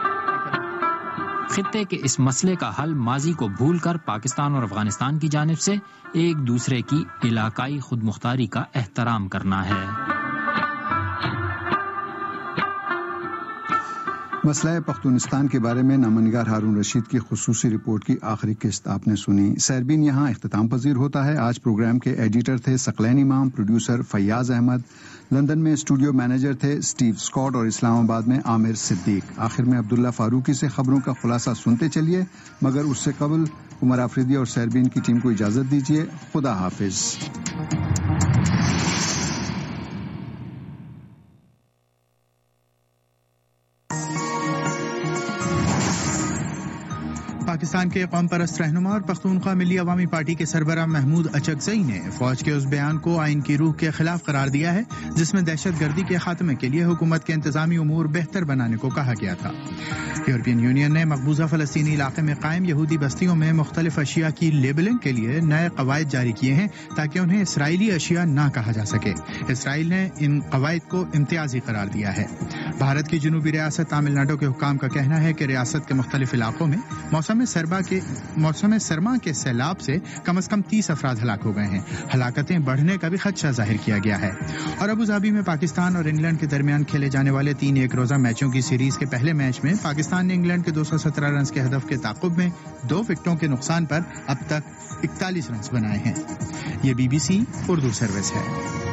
خطے کے اس مسئلے کا حل ماضی کو بھول کر پاکستان اور افغانستان کی جانب سے ایک دوسرے کی علاقائی خود مختاری کا احترام کرنا ہے.
مسئلہ پختونستان کے بارے میں نامہ ہارون رشید کی خصوصی رپورٹ کی آخری قسط آپ نے سنی. سیربین یہاں اختتام پذیر ہوتا ہے. آج پروگرام کے ایڈیٹر تھے ثقلین امام، پروڈیوسر فیاض احمد، لندن میں اسٹوڈیو مینیجر تھے اسٹیو اسکاٹ اور اسلام آباد میں عامر صدیق. آخر میں عبداللہ فاروقی سے خبروں کا خلاصہ سنتے چلیے، مگر اس سے قبل عمر آفریدی اور سیربین کی ٹیم کو اجازت دیجیے. خدا حافظ.
پاکستان کے قوم پرست رہنما اور پختونخوا ملی عوامی پارٹی کے سربراہ محمود اچکزئی نے فوج کے اس بیان کو آئین کی روح کے خلاف قرار دیا ہے جس میں دہشت گردی کے خاتمے کے لیے حکومت کے انتظامی امور بہتر بنانے کو کہا گیا تھا. یورپین یونین نے مقبوضہ فلسطینی علاقے میں قائم یہودی بستیوں میں مختلف اشیاء کی لیبلنگ کے لیے نئے قواعد جاری کیے ہیں تاکہ انہیں اسرائیلی اشیاء نہ کہا جا سکے. اسرائیل نے ان قواعد کو امتیازی قرار دیا ہے. بھارت کی جنوبی ریاست تامل ناڈو کے حکام کا کہنا ہے کہ ریاست کے مختلف علاقوں میں موسم سرما کے موسم سرما کے سیلاب سے کم از کم تیس افراد ہلاک ہو گئے ہیں. ہلاکتیں بڑھنے کا بھی خدشہ ظاہر کیا گیا ہے. اور ابوظہبی میں پاکستان اور انگلینڈ کے درمیان کھیلے جانے والے تین ایک روزہ میچوں کی سیریز کے پہلے میچ میں پاکستان نے انگلینڈ کے دو سو سترہ رنز کے ہدف کے تعاقب میں دو وکٹوں کے نقصان پر اب تک اکتالیس رنز بنائے ہیں. یہ B B C Urdu service ہے.